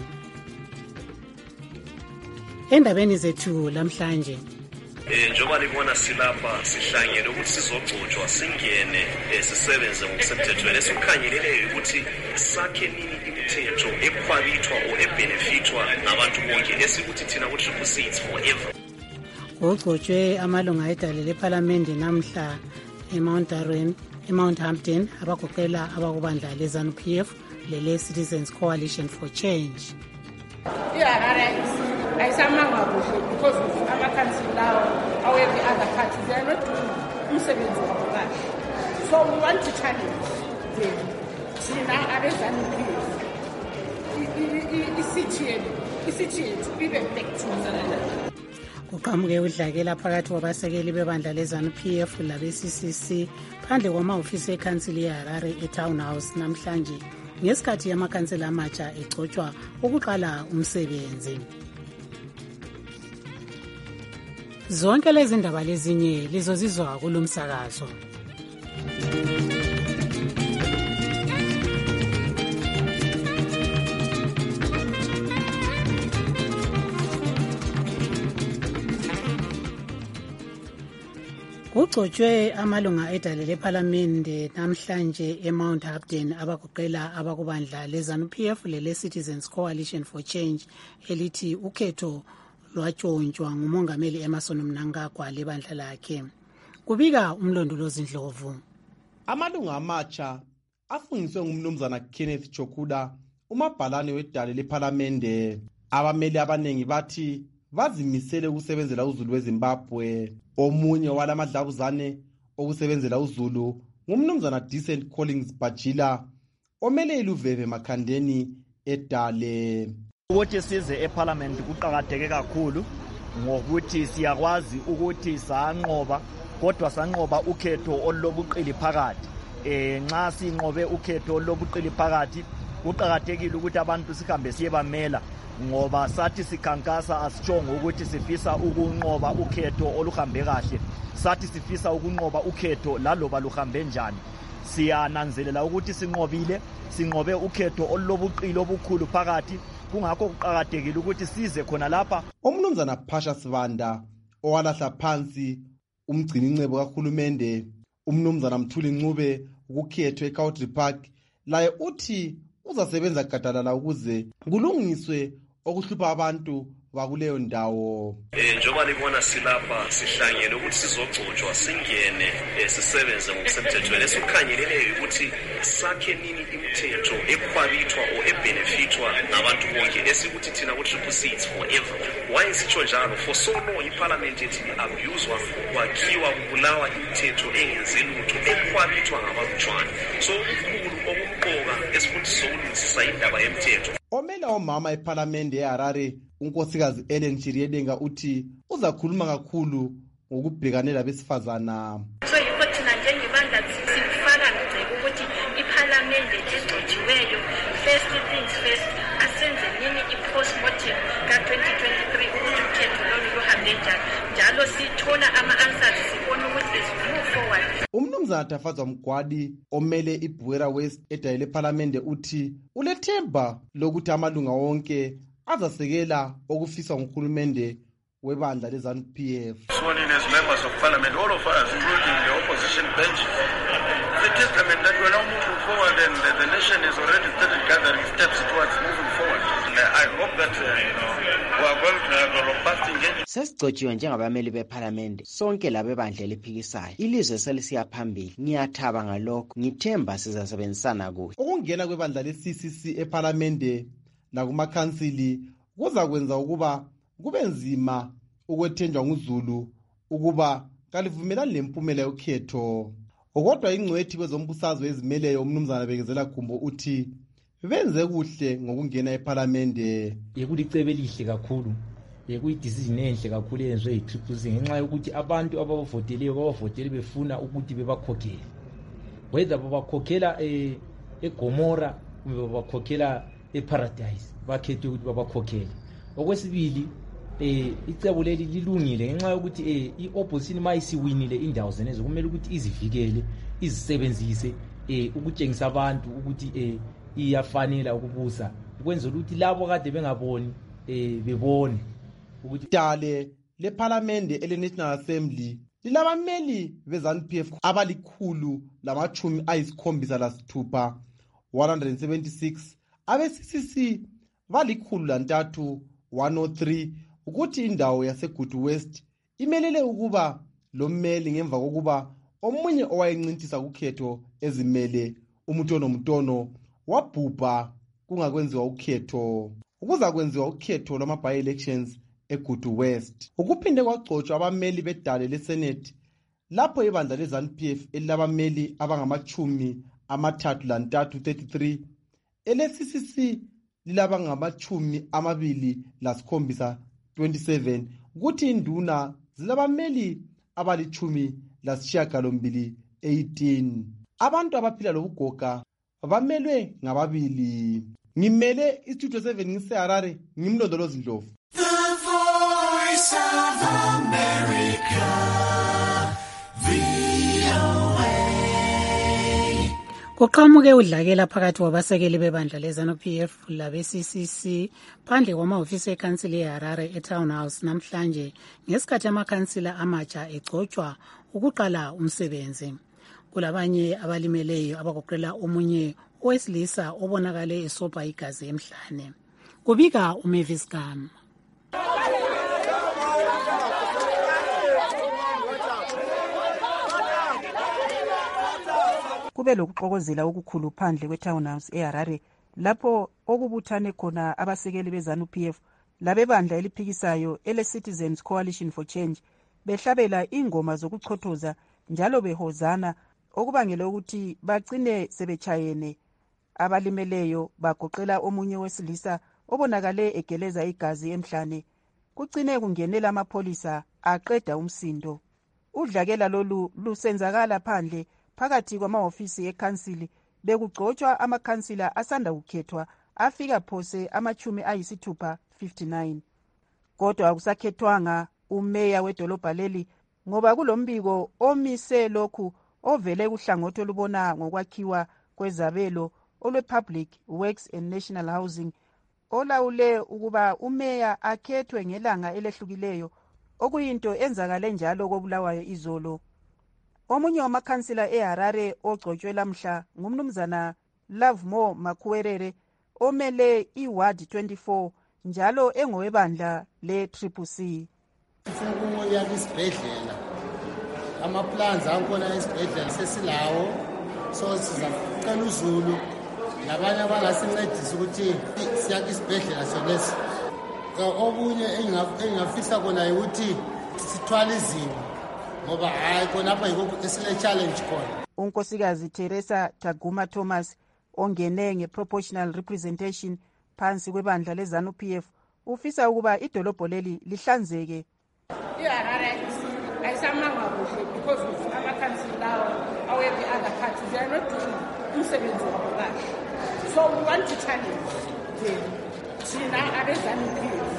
Endabeni zethu lamhlanje. Njengoba libona silapha sihlangene ukuthi sizogcotshwa singene sisebenze ngokusemthethweni esikukhangeleleyo ukuthi sakhe nini imithetho ekhwabithwa o ebenefitwa ngabantu bonke esikuthi thina ku-Triple C it's forever. Kugcotshwe amalunga edale lephalamende namhla eMount Hampton abagoqela abakubandla leZANU-PF lele-Citizens Coalition for Change. Ayisamanga kuhle because amakhansila lawo awekho other parties they are not doing umsebenzi wabo kahle. So we want to challenge them. Thina abeZANU-PF isithi yethu ibe back to kuqhamuke udlakela phakathi kwabasekeli bebandla leZANU-PF labe-CCC phandle kwamahhovisi ekhansili yeHarare eTown House namhlanje ngesikhathi yamakhansela amatsha egcotshwa ukuqala umsebenzi. Zonke lezi ndaba lezinye lizozizwa kulomsakazo. Kugcotshwe amalunga edale lephalamende namhlanje eMount Hampton abagoqela abakubandla leZANU-PF lele-Citizens Coalition for Change elithi ukhetho lwatshontshwa ngumongameli Emmerson Mnangagwa lebandla lakhe. Kubika umlondolozi Ndlovu. Amalunga amatsha afungiswe ngumnumzana Kenneth Chokuda umabhalane wedale lephalamende. Abameli abanengi bathi bazimisele ukusebenzela uZulu weZimbabwe. Omunye walamadlabuzane okusebenzela uZulu ngumnumzana Decent Collins Bajila omele iluveve makhandeni edale. Ukuthi size eParliament kuqhakatheke kakhulu ngokuthi siyakwazi ukuthi sanqoba kodwa sanqoba ukhetho olobuqili phakathi. Nxa sinqobe ukhetho olobuqili phakathi kuqhakathekile ukuthi abantu sihambe siyebamela ngoba sathi sikhankasa asitshongo ukuthi sifisa ukunqoba ukhetho oluhambe kahle. Sathi sifisa ukunqoba ukhetho laloba luhambe njani. Siyananzelela ukuthi sinqobe ukhetho olobuqili obukhulu phakathi. Kungakho kuqhakathekile ukuthi size khona lapha. Umnumzana Phasha Sibanda owalahla phansi umgcini incebo kahulumende umnumzana Mthuli Ncube ukukhetho eCountry Park laye uthi uzasebenza gadalala ukuze kulungiswe okuhlupha abantu bakuleyo ndawo. Njengoba libona silapha sihlangene ukuthi sizogcotshwa singene sisebenze ngokusemthethweni esikukhangeleleyo ukuthi sakhe nini imithetho ekhwabithwa o ebenefitwa ngabantu bonke esikuthi thina ku-Triple C it's forever. Why sitsho njalo? For so long iParliament ethi abuswa kwakhiwa kubulawa imithetho engenze lutho ekhwabithwa ngabalutshwana. So okumqoka esifundisa ukulungisisa indaba yemithetho. Omela omama eParliament eHarare unkosikazi Ellen Chiriedenga uthi uzakhuluma kakhulu ngokubhekanela abesifazana. So yikho thina njengebandla sifaka ngicebo ukuthi iParliament egcotshiweyo first things first asenze nini i-postmortem ka-2023 ukuthi ukhetho lolu luhambe njani njalo sithola ama-answers sibone ukuthi as we move forward. Umnumzana Tafadzwa Mgwadi omele iBuera West edale leParliament uthi ulethemba lokuthi amalunga wonke azasekela okufiswa nguhulumende webandla leZANU-PF. Sworn in as members of Parliament, all of us, including the opposition benches, the testament that we're now moving forward and the nation has already started gathering steps towards moving forward. And I hope that we are going to have a robust engagement. sesigcotshiwe njengabameli bephalamende sonke labebandla eliphikisayo. Ilizwe selisiya phambili. Ngiyathaba ngalokho, ngithemba sizasebenzisana kuhle. Ukungena kwebandla le-CCC ephalamende nakumakhansili kuzakwenza ukuba kube nzima ukwethenjwa nguZulu ukuba kalivumelani lempumela yokhetho. Kodwa ingcwethi kwezombusazwe ezimeleyo umnumzana Bekezela Khumbo uthi benze kuhle ngokungena ephalamende. Yekulicebe elihle kakhulu, yekuyidecision enhle kakhulu eyenziwe yi-CCC ngenxa yokuthi abantu abavoteleyo babavotele befuna ukuthi bebakhokhele, whether babakhokhela eGomora kumbe babakhokhela eParadise, bakhethe ukuthi babakhokhele. Okwesibili, icebo leli lilungile ngenxa yokuthi i-opposition mayisiwinile indawo zenezo kumele ukuthi izivikele, izisebenzise ukutshengisa abantu ukuthi iyafanela ukubusa, ukwenzela ukuthi labo kade bengaboni bebone ukuthi dale lephalamende ele-National Assembly lilabameli be-ZANU-PF abali176 176, abe-CCC bali103 103, ukuthi indawo yaseGudu West imelele ukuba lo mmeli ngemva kokuba omunye owayencintisa kukhetho ezimele uMutono wabhubha kungakwenziwa ukhetho. Ukuzakwenziwa ukhetho lwama-by-elections eGudu West. Ukuphinde kwagcotshwa abameli bedale leSenate lapho ibandla le-ZANU-PF elilabameli abangama-33, ele-CCC lilabangama-27, 27, kuthi induna zilabameli abali-18. Abantu abaphila lobugoga bamelwe ngababili. Ngimele iStudio 7 ngiseHarare, ngimlondolozi Ndlovu. The Voice of America, VOA. Kuqhamuke udlakela phakathi kwabasekeli bebandla leZANU-PF labe-CCC phandle kwamahhovisi ekhansili yeHarare eTown House namhlanje ngesikhathi amakhansila amatsha egcotshwa ukuqala umsebenzi. Kulabanye abalimeleyo abagoqela omunye owesilisa obonakale esobha igazi emhlane. Kubika uMavis Gama. Kube lokuxokozela okukhulu phandle kweTown House eHarare lapho okubuthane khona abasekeli beZANU-PF labebandla eliphikisayo ele-Citizens Coalition for Change behlabela ingoma zokuchothoza njalo behozana okubangela ukuthi bagcine sebetshayene. Abalimeleyo bagoqela omunye wesilisa obonakale egeleza igazi emhlane. Kucine kungenela amapholisa aqeda umsindo. Udlakela lolu lusenzakala phandle phakathi kwamahhovisi ekhansili bekugcotshwa amakhansila asanda kukhethwa afika phose ama-60, 59. Kodwa akusakhethwanga umeya wedolobha leli ngoba kulombiko omise lokhu ovele kuhlangothi olubona ngokwakhiwa kwezabelo olwe-Public Works and National Housing olawule ukuba umeya akhethwe ngelanga elehlukileyo, okuyinto enzakale njalo koBulawayo izolo. Omunye wamakhansila eHarare ogcotshwe lamhla ngumnumzana Lovemore Makhuwerere omele iWard 24 njalo engowebandla le-CCC. Sifuna isibhedlela, ama-plans akhona esibhedlela sesilawo, so sizacela uZulu nabanye abangasincedisa ukuthi siyakhe isibhedlela sonesi. Okunye engingafisa kona ukuthi sithwale izimo ngoba hayi khona apha yikho esile-challenge khona. Unkosikazi Teresa Taguma Thomas ongene nge-proportional representation phansi kwebandla leZANU-PF ufisa ukuba idolobho leli lihlanzeke. iHarare ayisamanga kuhle because of amakhansila lawo awethe other parties, they are not doing umsebenzi wabo kahle. So we want to challenge them. Thina abeZANU-PF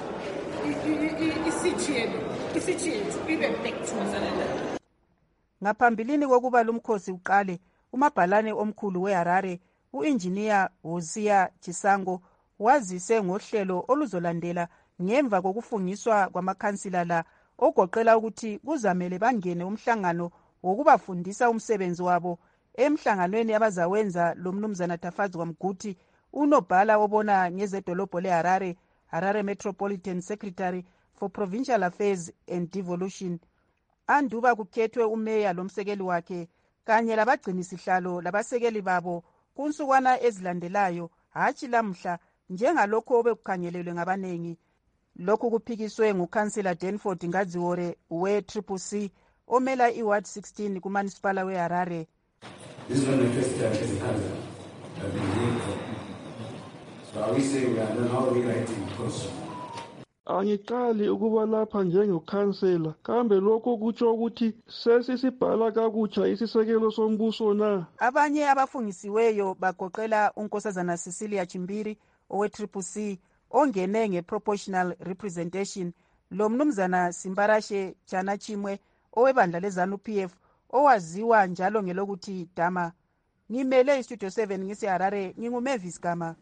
isithi yethu ibe back to Mzananda. Ngaphambilini kokuba lumkhosi uqale, umabhalane omkhulu weHarare u-engineer Hosea Chisango wazise ngohlelo oluzolandela ngemva kokufungiswa kwamakhansila la ogoqela ukuthi kuzamele bangene umhlangano wokubafundisa umsebenzi wabo emhlanganweni abazawenza lo mnumzana Tafazi kwaMguti, unobhala obona ngezedolobho leHarare, Harare Metropolitan Secretary for Provincial Affairs and Devolution. Anduba kukhethwe umeya lomsekeli wakhe kanye labagcinisihlalo labasekeli babo kunsukwana ezilandelayo hatshi lamhla njengalokho obekukhangelelwe ngabanengi. Lokhu kuphikiswe ngukansila Danford Ngadziwore we-CCC omela iward 16 kumanisipala weHarare. This is not the first time as a council I've been hearing from people. So are we saying we are now rewriting the constitution? Angiqali ukuba lapha njengokhansela kambe lokho kutsho ukuthi sesisibhala kakutsha isisekelo sombuso na. Abanye abafungisiweyo bagoqela unkosazana Cecilia Chimbiri owe-CCC ongene nge-proportional representation lo mnumzana Simbarashe Chana Chimwe owebandla leZANU-PF owaziwa njalo ngelokuthi Dama. Ngimele iStudio 7 ngisiHarare nginguMavis Gama.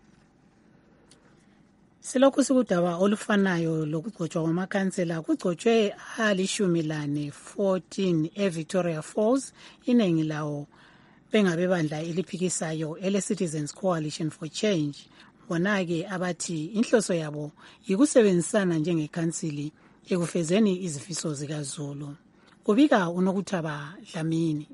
Silokhu sikudaba olufanayo lokugcotshwa kwamakhansela kugcotshwe alishumi 14 eVictoria Falls, iningi lawo bengabebandla eliphikisayo ele-Citizens Coalition for Change. Bona-ke abathi inhloso yabo yikusebenzisana njengekhansili ekufezeni izifiso zikaZulu. Kubika uNokuthaba Dlamini.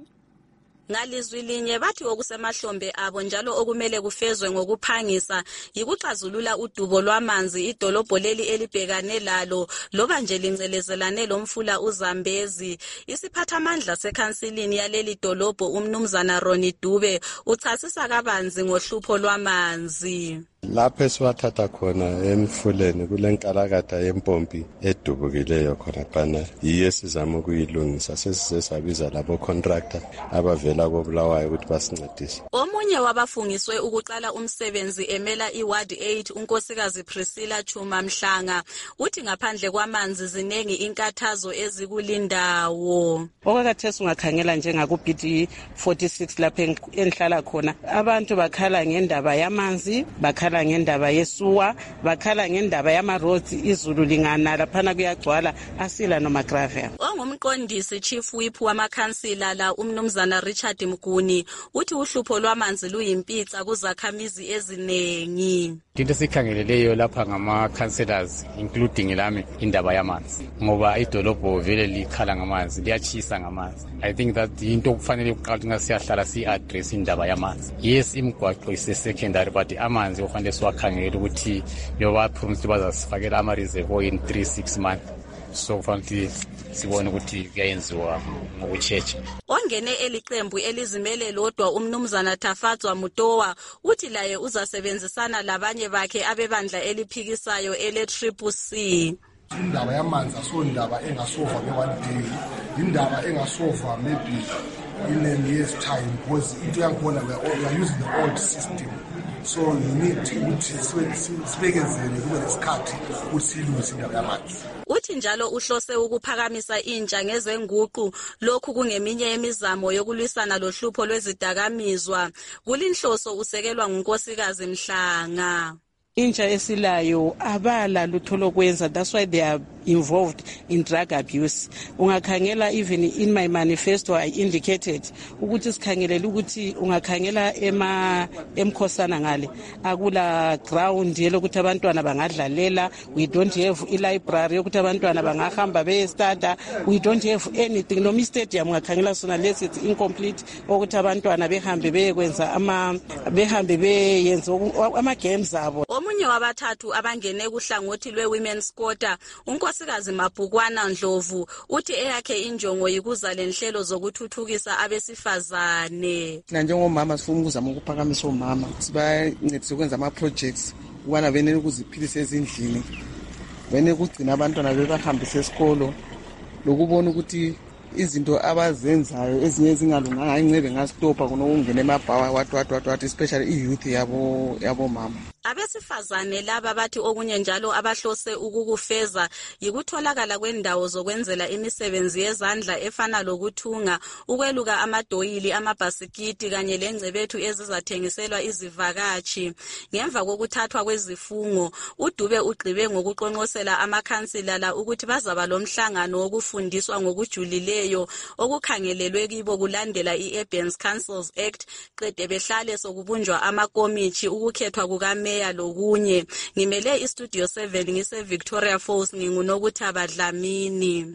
Ngalizwi linye bathi okusemahlombe abo njalo okumele kufezwe ngokuphangisa yikuxazulula udubo lwamanzi idolobho leli elibhekane lalo loba nje lincelezelane lomfula uZambezi. Isiphathamandla sekhansilini yaleli dolobho umnumzana Ronnie Dube uchasisa kabanzi ngohlupho lwamanzi. Lapho esiwathatha khona emfuleni kulenkalakatha yempompi edubukileyo khona phana yiyo sizama ukuyilungisa sesisesabiza labo contractor abavela koBulawayo ukuthi basincedise. Omunye wabafungiswe ukuqala umsebenzi emela iward 8 unkosikazi Priscilla Chuma Mhlanga uthi ngaphandle kwamanzi zinengi inkathazo ezikulindawo. Okakathesi ungakhangela njengakubhidi 46 lapha enhlala khona abantu bakhala ngendaba yamanzi bakhala ngendaba yesuwa bakhala ngendaba yama-roads izulu lingana laphana kuyagcwala asila noma gravel. Ongumqondisi chief whip wamakhansila la umnumzana Richard Mguni uthi uhlupho lwamanzi luyimpitsa kuzakhamizi ezinengi. Into sikhangeleleyo lapha ngama-councillors including lami indaba yamanzi ngoba idolobho vele likhala ngamanzi liyachisa ngamanzi. I think that into kufanele kuqala siyahlala si-address indaba yamanzi. Yes, imigwaqo ise-secondary but amanzi kufanele siwakhangele ukuthi yoba promise bazasifakela ama-reservoir in 3-6 months. So kufanele sibone ukuthi kuyayenziwa ngokuchecha. Ongene eliqembu elizimele lodwa umnumzana Tafadzwa Mutowa uthi laye uzasebenzisana labanye bakhe abebandla eliphikisayo ele-CCC. Indaba yamanzi asondaba engasova nge-1 day, indaba engasova maybe in a year's time because into yakhona we are using the old system. So you need ukuthi sibekezele kube lesikhathi ukuthi silungise indaba yamanzi. Uthi njalo uhlose ukuphakamisa intsha ngezenguqu lokhu kungeminye yemizamo yokulwisana lohlupho lwezidakamizwa. Kulinhloso usekelwa ngunkosikazi Mhlanga. Intsha esilayo abala lutho lokwenza, that's why they are involved in drug abuse. Ungakhangela even in my manifesto I indicated ukuthi sikhangelela ukuthi ungakhangela emkhosana ngale akula ground yelokuthi abantwana bangadlalela, we don't have i-library yokuthi abantwana bangahamba beyestada, we don't have anything. No stadium ungakhangela sona lesi it's incomplete ukuthi abantwana behambe beyekwenza behambe beyenza ama-games abo. Omunye wabathathu abangene kuhlangothi lwe-women's quarter unkosikazi Mabhukwana Ndlovu uthi eyakhe injongo yikuza lenhlelo zokuthuthukisa abesifazane. Njengomama sifuna ukuzama ukuphakamisa omama sibancedise ukwenza ama-projects ukubana benele ukuziphilisa ezindlini, benele ukugcina abantwana bebahambise esikolo lokubona ukuthi izinto abazenzayo ezinye ezingalunganga incebe ngastopha kunokungena emabhawa what especially i-youth yabo mama. Abesifazane laba bathi okunye njalo abahlose ukukufeza yikutholakala kwendawo zokwenzela imisebenzi yezandla efana lokuthunga, ukweluka amadoyili, amabhasikiti kanye lengcebethu ezizathengiselwa izivakashi. Ngemva kokuthathwa kwezifungo, uDube ugqibe ngokuqonqosela amakhansila la ukuthi bazaba lomhlangano wokufundiswa ngokujulileyo okukhangelelwe kibo kulandela i-Urban Councils Act qede behlale sokubunjwa amakomiti ukukhethwa kukameya umeya lokunye. Ngimele istudio 7 ngise Victoria Falls, nginguNokuthaba Dlamini.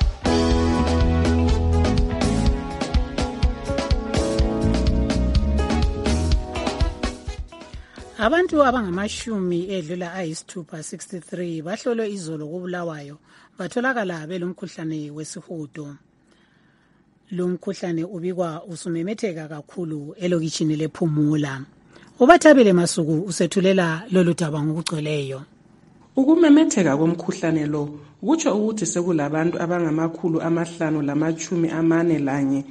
Abantu abangamashumi edlula ayisithupha 63 bahlolwe izolo koBulawayo batholakala belomkhuhlane wesihudo. Lo mkhuhlane ubikwa usumemetheka kakhulu elokitshini lePhumula. Ubathabile Masuku usethulela lolu daba ngokugcweleyo. Ukumemetheka komkhuhlane lo kutsho ukuthi sekulabantu abangama541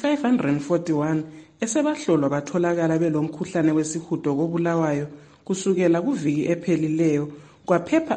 541 esebahlolwa batholakala belomkhuhlane wesihudo koBulawayo kusukela kuviki ephelileyo kwaphepha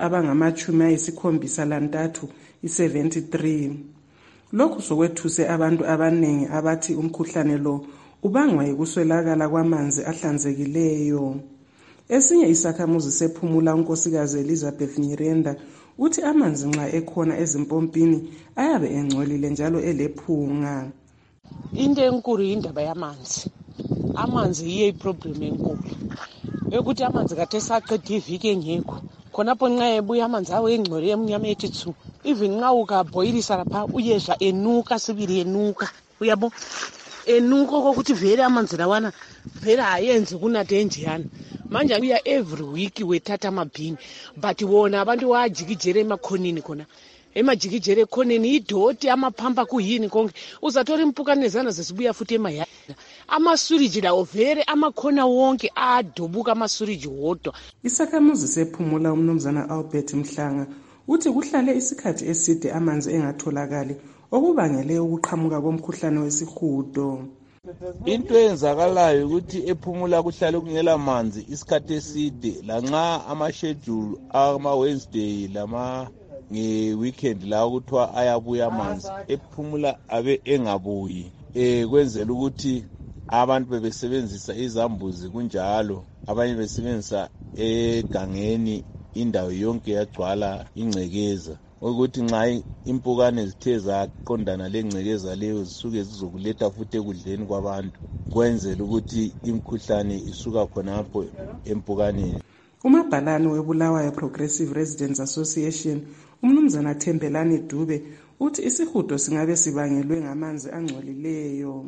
abangama73 73. Lokhu sokwethuse abantu abanengi abathi umkhuhlane lo ubangwa yikuswelakala kwamanzi ahlanzekileyo. Esinye isakhamuzi sePhumula unkosikazi Elizabeth Nyirenda uthi amanzi nxa ekhona ezimpompini ayabe engcolile njalo elephunga. Into enkulu indaba yamanzi. Amanzi yiyo iproblem enkulu. Ekuthi amanzi kade saqeda iviki engekho. Khonapho nxa ebuya amanzi awo engcole emnyama ethu. Even nxa ukabhoyilisa lapha uyezwa enuka sibili enuka. Uyabo enuka kokuthi vele amanzi lawana vele ayenzi kunathe enjeyana. Manje uya every week wethatha amabhini but wona abantu wajikijele emakhonini khona. Emajikijele khoneni idoti amaphampa kuyini konke uzathola impukanezana zesibuya futhi emayana. Amasuriji lawo vele amakhona wonke adobuka amasuriji wodwa. Isakhamuzi sePhumula umnumzana Albert Mhlanga uthi kuhlale isikhathi eside amanzi engatholakali okubangele ukuqhamuka komkhuhlane wesihudo. Into eyenzakalayo ukuthi ePhumula kuhlale kungela manzi isikhathi eside lanxa ama-schedule ama-Wednesday lama nge-weekend la kuthiwa ayabuya amanzi ePhumula abe engabuyi. Kwenzela ukuthi abantu bebesebenzisa izambuzi kunjalo, abanye besebenzisa egangeni indawo yonke yagcwala ingcekeza. Ukuthi nxa impukane zithe zaqondana lengcekeza leyo zisuke zizokuletha futhi ekudleni kwabantu kwenzela ukuthi imkhuhlane isuka khonapho empukaneni. Umabhalane weBulawayo Progressive Residents Association umnumzana Thembelani Dube uthi isihudo singabe sibangelwe ngamanzi angcolileyo.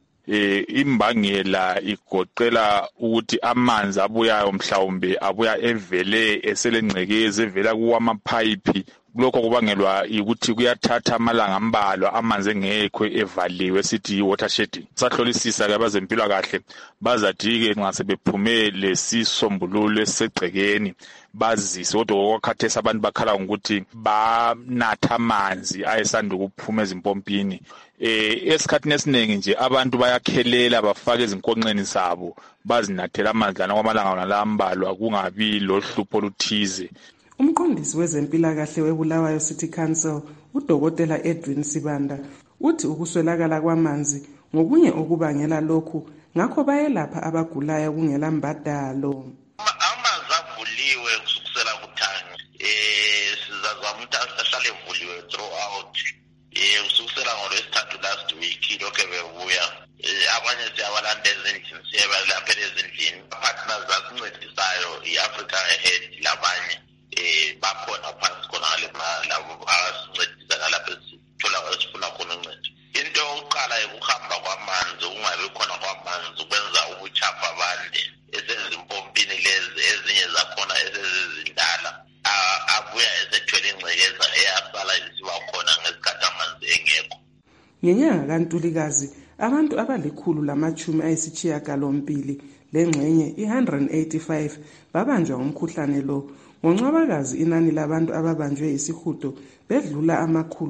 Imbangela igoqela ukuthi amanzi abuyayo mhlawumbe abuya evele eselengcekeza evela kuwamapipe. Lokho kubangelwa ukuthi kuyathatha amalanga ambalwa amanzi engekho evaliwe sithi water shedding. Sahlolisisa ke abazempilakahle bazathi ke nxa sebephume lesisombululo esegcekeni bazise kodwa okwakhathesi abantu bakhala ukuthi banatha amanzi ayesanda ukuphuma ezimpompini. Esikhathini esiningi nje abantu bayakhelela bafaka ezinkonxeni zabo bazinathela amanzi lana kwamalanga lambalwa kungabi lohlupho oluthize. Umqondisi wezempilakahle weBulawayo City Council uDokotela Edwin Sibanda uthi ukuswelakala kwamanzi ngokunye okubangela lokhu ngakho bayelapha abagulayo kungela mbadalo. Amanzi avuliwe kusukela kuthangi sizazama ukuthi ahlale evuliwe throughout kusukela ngolwesithathu last week lokho bebuya abanye siyabalanda ezindlini siyabalaphela ezindlini partners basincedisayo iAfrica Ahead labanye bakhona phansi khona labo abasincedisa nalapho sithola esifuna khona uncedo. Into yokuqala ukuhamba kwamanzi ungabe khona kwamanzi ukwenza ubuchapha bande esezimpompini lezi ezinye zakhona esezindala abuya esethwele ingcekeza eyasala isiba khona ngesikhathi amanzi engekho. Ngenyanga kaNtulikazi abantu abali180 lengxenye 185 babanjwa ngumkhuhlane lo. Ngoncwabakazi inani labantu ababanjwe isihudo bedlula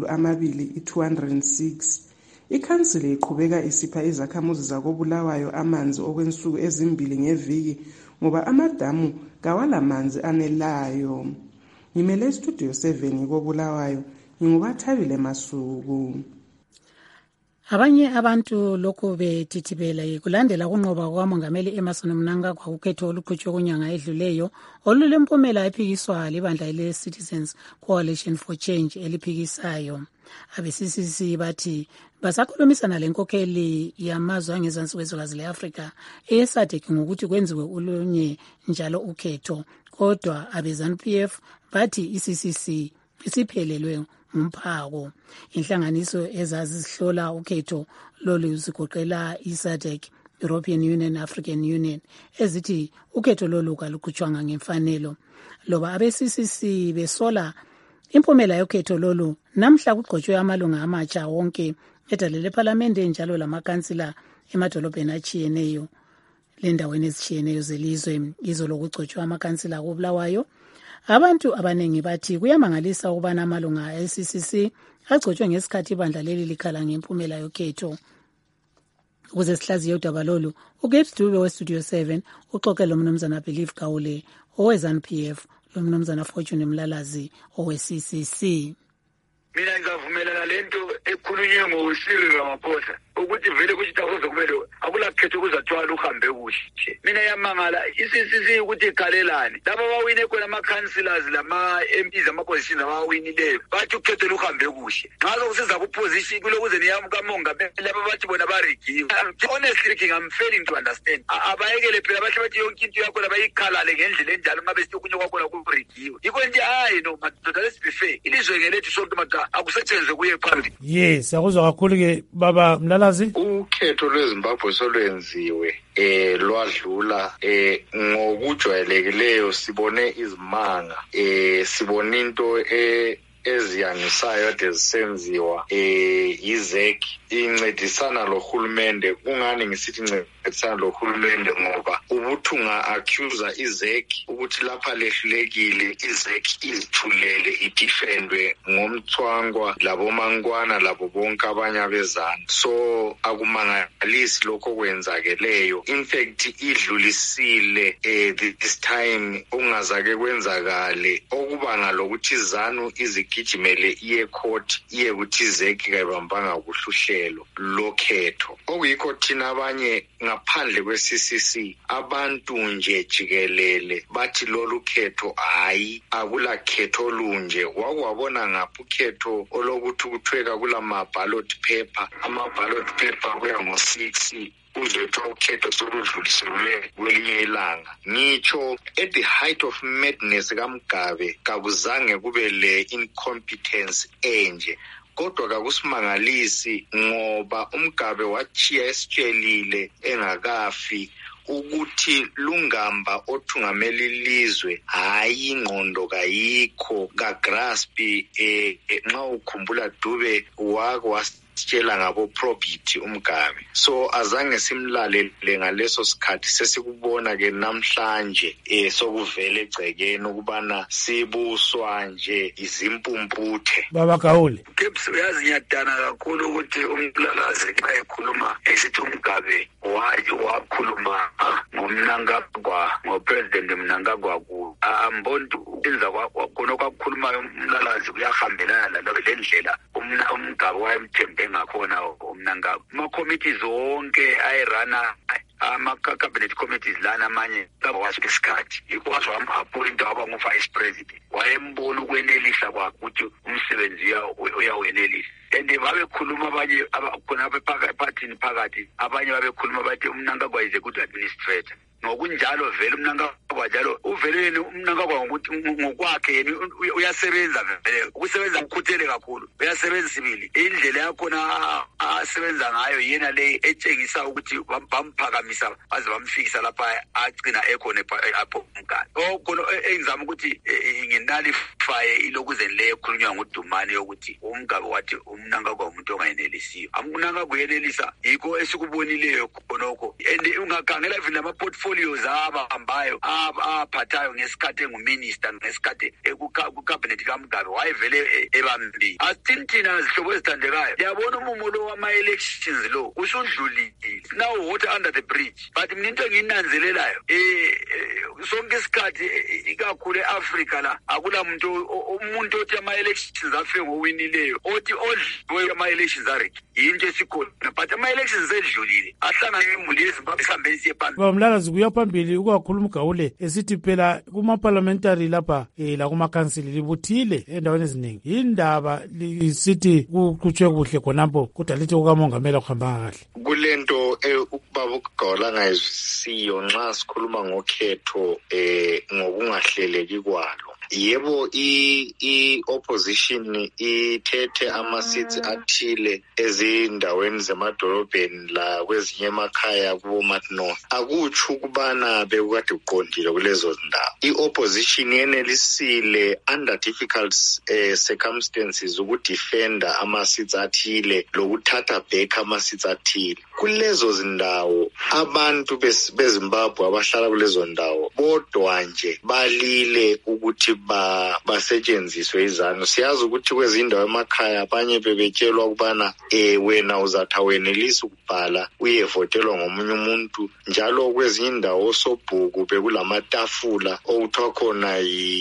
206. Ikhansile iqhubeka isipha izakhamuzi zakoBulawayo amanzi okwensuku ezimbili ngeviki ngoba amadamu kawalamanzi anelayo. Ngimele Studio 7 koBulawayo, ngingubathabile Masuku. Abanye abantu lokhu betithibela kulandela kunqoba kukamongameli Emmerson Mnangagwa ukhetho oluqhutshwe kunyanga edluleyo olulempumela ephikiswa libandla le-Citizens Coalition for Change eliphikisayo. Abe-CCC bathi basakhulumisana lenkokheli yamazwe angezansi kwezwekazi le-Afrika eSADC ngokuthi kwenziwe ulunye njalo ukhetho, kodwa abe-ZANU-PF bathi i-CCC isiphelelwe umphako. Inhlanganiso ezazihlola ukhetho lolu zigoqela iSADC, European Union, African Union, ezithi ukhetho lolu kaluqhutshwanga ngemfanelo. Loba abe-CCC besola impumela yokhetho lolu, namhla kugqotshwe amalunga amatsha wonke edale lephalamende njalo lamakansila emadolobheni atshiyeneyo lendaweni ezitshiyeneyo zelizwe. Izolo kugcotshwe amakansila koBulawayo. Abantu abanengi bathi kuyamangalisa ukubana amalunga e-CCC agcotshwe ngesikhathi ibandla leli likhala ngempumela yokhetho. Ukuze sihlaziye udaba lolu, uGabe Dube weStudio 7 uxoxe lomnumzana Believe Gawule owe-ZANU-PF lomnumzana Fortune Mlalazi owe-CCC. Mina ngizavumelana lento ekhulunywe ngoSiril Ramaphosa ukuthi vele kuthi takuze kumele akulakhetho kuzathwala uhambe kuhle. Mina yamangala i-CCC ukuthi ikhalelani laba bawine khona ama-councillors lama-MPs ama-positions abawinileyo bathi ukhetho luhambe kuhle. Ngazo kusiza ku-position kulokuze niyamukamongameli laba bathi bona baregiwe. Honestly I'm failing to understand. Abayekele phela bahle bathi yonke into yakhona bayikhalale ngendlela enjalo ngabe siyokunye kwakhona kuregiwe. Yikho nje hayi no madoda, let's be fair. Ilizwe ngelethu sonke madoda akusetshenzwe kuye phambili. Yes, akuzwa kakhulu ke baba Mlalazi. Ukhetho lweZimbabwe solwenziwe lwadlula ngokujwayelekileyo sibone izimanga sibone into eziyangisayo ade zisenziwa iZEC incedisana lohulumende. Kungani ngisithi incedisana lohulumende ngoba ubuthi unga-accuser iZEC ukuthi lapha lehlulekile, iZEC izithulele idefendwe ngomthwangwa labomankwana labo bonke abanye abezana. So akumangalisi lokho kwenzakeleyo. In fact idlulisile this time ungazake kwenzakale okubanga lokuthi ZANU izigijimele iye court iye kuthi iZEC kayibambanga kuhluhlelo lokhetho. Okuyikho thina abanye ngaphandle kwe-CCC abantu nje jikelele bathi lolu khetho hayi akula khetho lunje. Wakwabona ngapha ukhetho olokuthi kuthweka kula ma-ballot paper, ama-ballot paper kuya ngo-6 uzothiwa ukhetho soludluliselwe kwelinye ilanga. Ngitsho at the height of madness kaMgabe kakuzange kube le incompetence enje, kodwa kakusimangalisi ngoba uMgabe wachiya esitshelile engakafi ukuthi lungamba othungamela ilizwe hayi ingqondo kayikho kagraspi. Nxa ukhumbula Dube wasitshela ngabo probity uMgabe. So azange simlalele ngaleso sikhathi, sesikubona ke namhlanje sokuvele egcekeni ukubana sibuswa nje izimpumputhe. Baba Gawule, Gibbs uyazi ngiyadana kakhulu ukuthi uMlalazi xa ekhuluma esithi uMgabe wakhuluma ngomNangagwa, ngopresident Mnangagwa ku amboni enza khona kwakhuluma uMlalazi kuyahambelana le ndlela uMgabe wayemthembe ngakhona uMnangagwa. Ama-committees wonke ayirana ama-cabinet committees lana amanye kabawasuke isikhathi yikho wazwama-appointa waba ngu-vice president. Wayembona ukwenelisa kwakhe ukuthi umsebenzi uyawenelisa. And babekhuluma abanye khona ephakathini phakathi, abanye babekhuluma bathi uMnangagwa is a good administrator. Ngokunjalo vele uMnangagwa njalo uvele uMnangagwa ngokwakhe yena uyasebenza vele, ukusebenza ukukhuthele kakhulu, uyasebenza sibili. Indlela yakhona asebenza ngayo yena le etshengisa ukuthi bamphakamisa baze bamfikisa lapha agcina ekhona apho uMgabe. Khona engizama ukuthi nginalifaye ilokuze le ekhulunywa nguDumane yokuthi uMgabe wathi uMnangagwa umuntu ongayenelisiyo. uMnangagwa uyenelisa, yikho esikubonileyo khonokho. And ungakhangela vele ama-portfolios abahambayo aphathayo ngesikhathi enguminister ngesikhathi kucabinet kaMugabe wayevele ebambile. Thina zihlobo ezithandekayo yabona umumo lo wama-elections lo usudlulile. Now water under the bridge. But mina into enginanzelelayo sonke isikhathi ikakhulu eAfrica la akula umuntu othi ama-elections afike ngowinileyo othi odliwe ama-elections areke yinto esikhona. But ama-elections edlulile ahlangane imuli yeZimbabwe sihambe siye phambili. Bamlalazi kuya phambili ukwakhuluma uGawule esithi phela kuma-parliamentary lapha la kuma-council libuthile endaweni eziningi. Indaba lisithi kuqhutshwe kuhle khonapho kodwa lithi kukamongameli kuhamba kahle. Kulento ubaba uGawule angayizisiyo nxa sikhuluma ngokhetho ngokungahleleki kwalo. Yebo i-opposition ithethe ama-seats athile ezindaweni zemadolobheni la kwezinye emakhaya kubo-Mat North. Akutsho ukubana bekukade kuqondile kulezo ndawo. I-opposition yenelisile under difficult circumstances ukudefenda ama-seats athile lokuthatha back ama-seats athile. Kulezo zindawo abantu beZimbabwe abahlala kulezo ndawo bodwa nje balile ukuthi basetshenziswe izanu. Siyazi ukuthi kwezindawo emakhaya abanye bebetshelwa ukubana wena uzathi wenelisa ukubhala uyevotelwa ngomunye umuntu. Njalo kwezinye indawo osobhuku bekulamatafula okuthiwa khona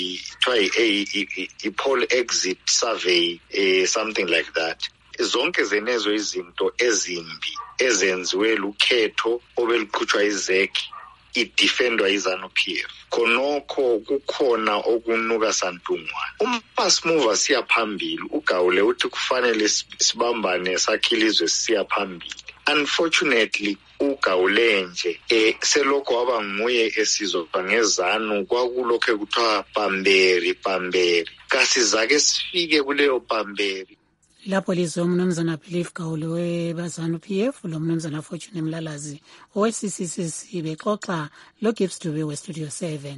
i-poll exit survey, something like that. Zonke zenezo izinto ezimbi ezenziwe lukhetho obeluqhutshwa izeki idefendwa iZANU-PF. Khonokho kukhona okunuka santungwana. Uma simuva siya phambili uGawule uthi kufanele sibambane sakhilizwe siya phambili. Unfortunately uGawule nje selokho waba nguye esizwa ngeZANU kwakulokho kuthiwa pamberi kasizake sifike kuleyo pamberi. Lapho lizwe umnumzana Belief Gawule weZANU-PF lo mnumzana Fortune Mlalazi owe-CCCC bexoxa lo Gibbs Dube we-Studio 7.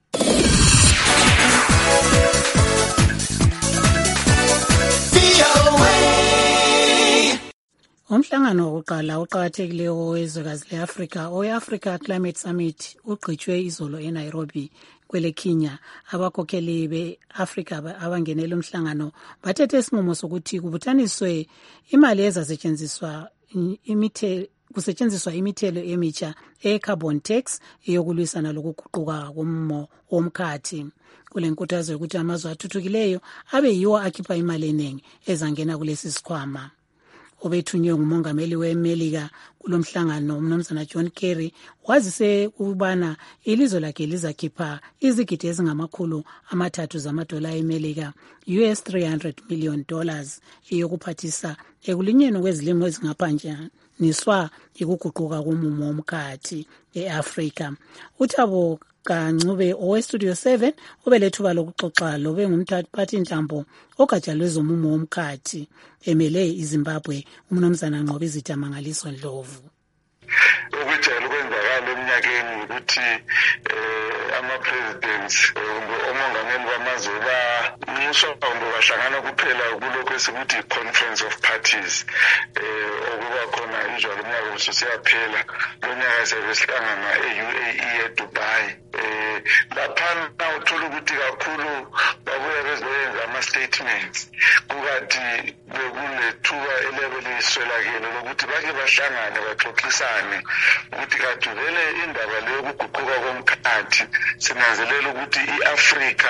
Umhlangano wokuqala uqakathekileyo wezwekazi le-Afrika owe-Africa Climate Summit ugqitshwe izolo eNairobi kwele Kenya. Abakhokheli be-Afrika abangenela umhlangano bathethe isinqumo sokuthi kubuthaniswe imali ezasetshenziswa kusetshenziswa imithelo emitsha e-carbon tax eyokulwisana lokuguquka komumo womkhathi. Kule nkuthazo yokuthi amazwe athuthukileyo abe yiwo akhipha imali eningi ezangena kulesi sikhwama. Obethunywe ngumongameli weMelika kulomhlangano umnumzana John Kerry wazise ukubana ilizwe lakhe lizakhipha izigidi ezingama-300 zamadola eMelika US $300 million eyokuphathisa ekulinyweni kwezilimo ezingaphanjaniswa ikuguquka komumo womkhathi e-Afrika. Uthabo Kancube owe-Studio 7 ubelethuba lokuxoxa lobe ngumphathi nhlambo ogatsha lwezomumo womkhathi emele iZimbabwe umnumzana Nqobizitha Mangaliso Ndlovu. Ukujayela ukwenzakala eminyakeni ukuthi ama-presidents omongameli bamazwe umswambo bahlangana kuphela kulokhu esikuthi i-conference of parties okuba khona injalo umnyaka ususiyaphela lonyaka sebesihlangana e-UAE eDubai. Laphana uthola ukuthi kakhulu babuya bezoyenza ama-statements kukathi bekulethuba elebeliyiswelakele lokuthi bake bahlangane baxoxisane ukuthi kathi vele indaba leyo yokuguquka komkhathi sinanzelela ukuthi i-Afrika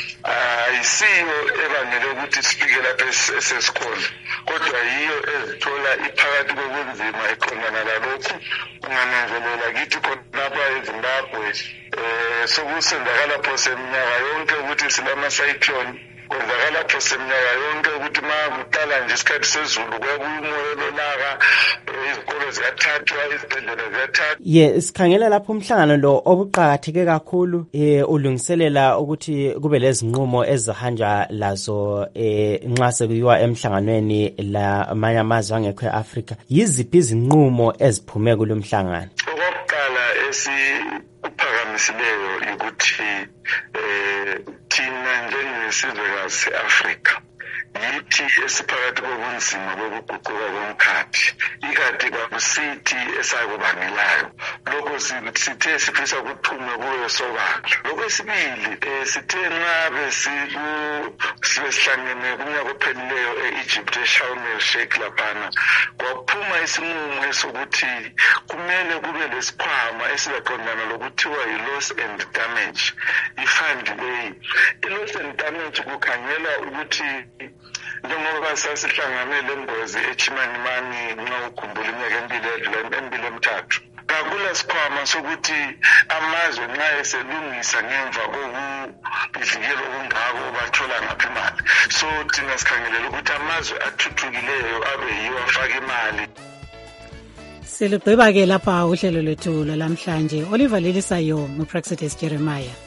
ayisiyo ebangele ukuthi sifike lapha esesikhona kodwa yiyo ezithola iphakathi kobunzima eqondana lalokhu. Ungananzelela kithi khonapha eZimbabwe sokusenzakala phose iminyaka yonke ukuthi silama-cyclone kwenzakala phose iminyaka yonke ukuthi ma kuqala nje isikhathi sezulu kuyabuya umoya ololaka izikolo ziyathathwa izibhedlela ziyathathwa. Sikhangela lapho umhlangano lo obuqakatheke kakhulu ulungiselela ukuthi kube lezinqumo ezihanja lazo nxa sekuyiwa emhlanganweni la amanye amazwe angekho e-Afrika. Yiziphi izinqumo eziphume kulo mhlangano? Okokuqala esiphakamisileyo ukuthi thina njengesizwekazi se-Afrika yithi esiphakathi kobunzima bokuguquka komkhathi ikati kwakusithi esakubangelayo lokho sithe sifisa ukuphume kuyo sobala. Lokwesibili sithe nqabe sihlangene kunyaka ophelileyo e-Egypt eSharm el-Sheikh laphana kwaphuma isinqumo esokuthi kumele kube lesikhwama esizaqondana lokuthiwa yi-loss and damage. Ifund leyi i-loss and damage kukhangela ukuthi njengoba sasihlangane lengozi eChimanimani nxa ukhumbula iminyaka emibili emithathu kakula sikhwama sokuthi amazwe nxa eselungisa ngemva kokubidlikela okungako bathola ngaphi imali. So thina sikhangelela ukuthi amazwe athuthukileyo abe yiwo afaka imali. Silugqiba ke lapha uhlelo lwethu lwalamhlanje. Oliver Lilisayo, nguPraxedes Jeremiah.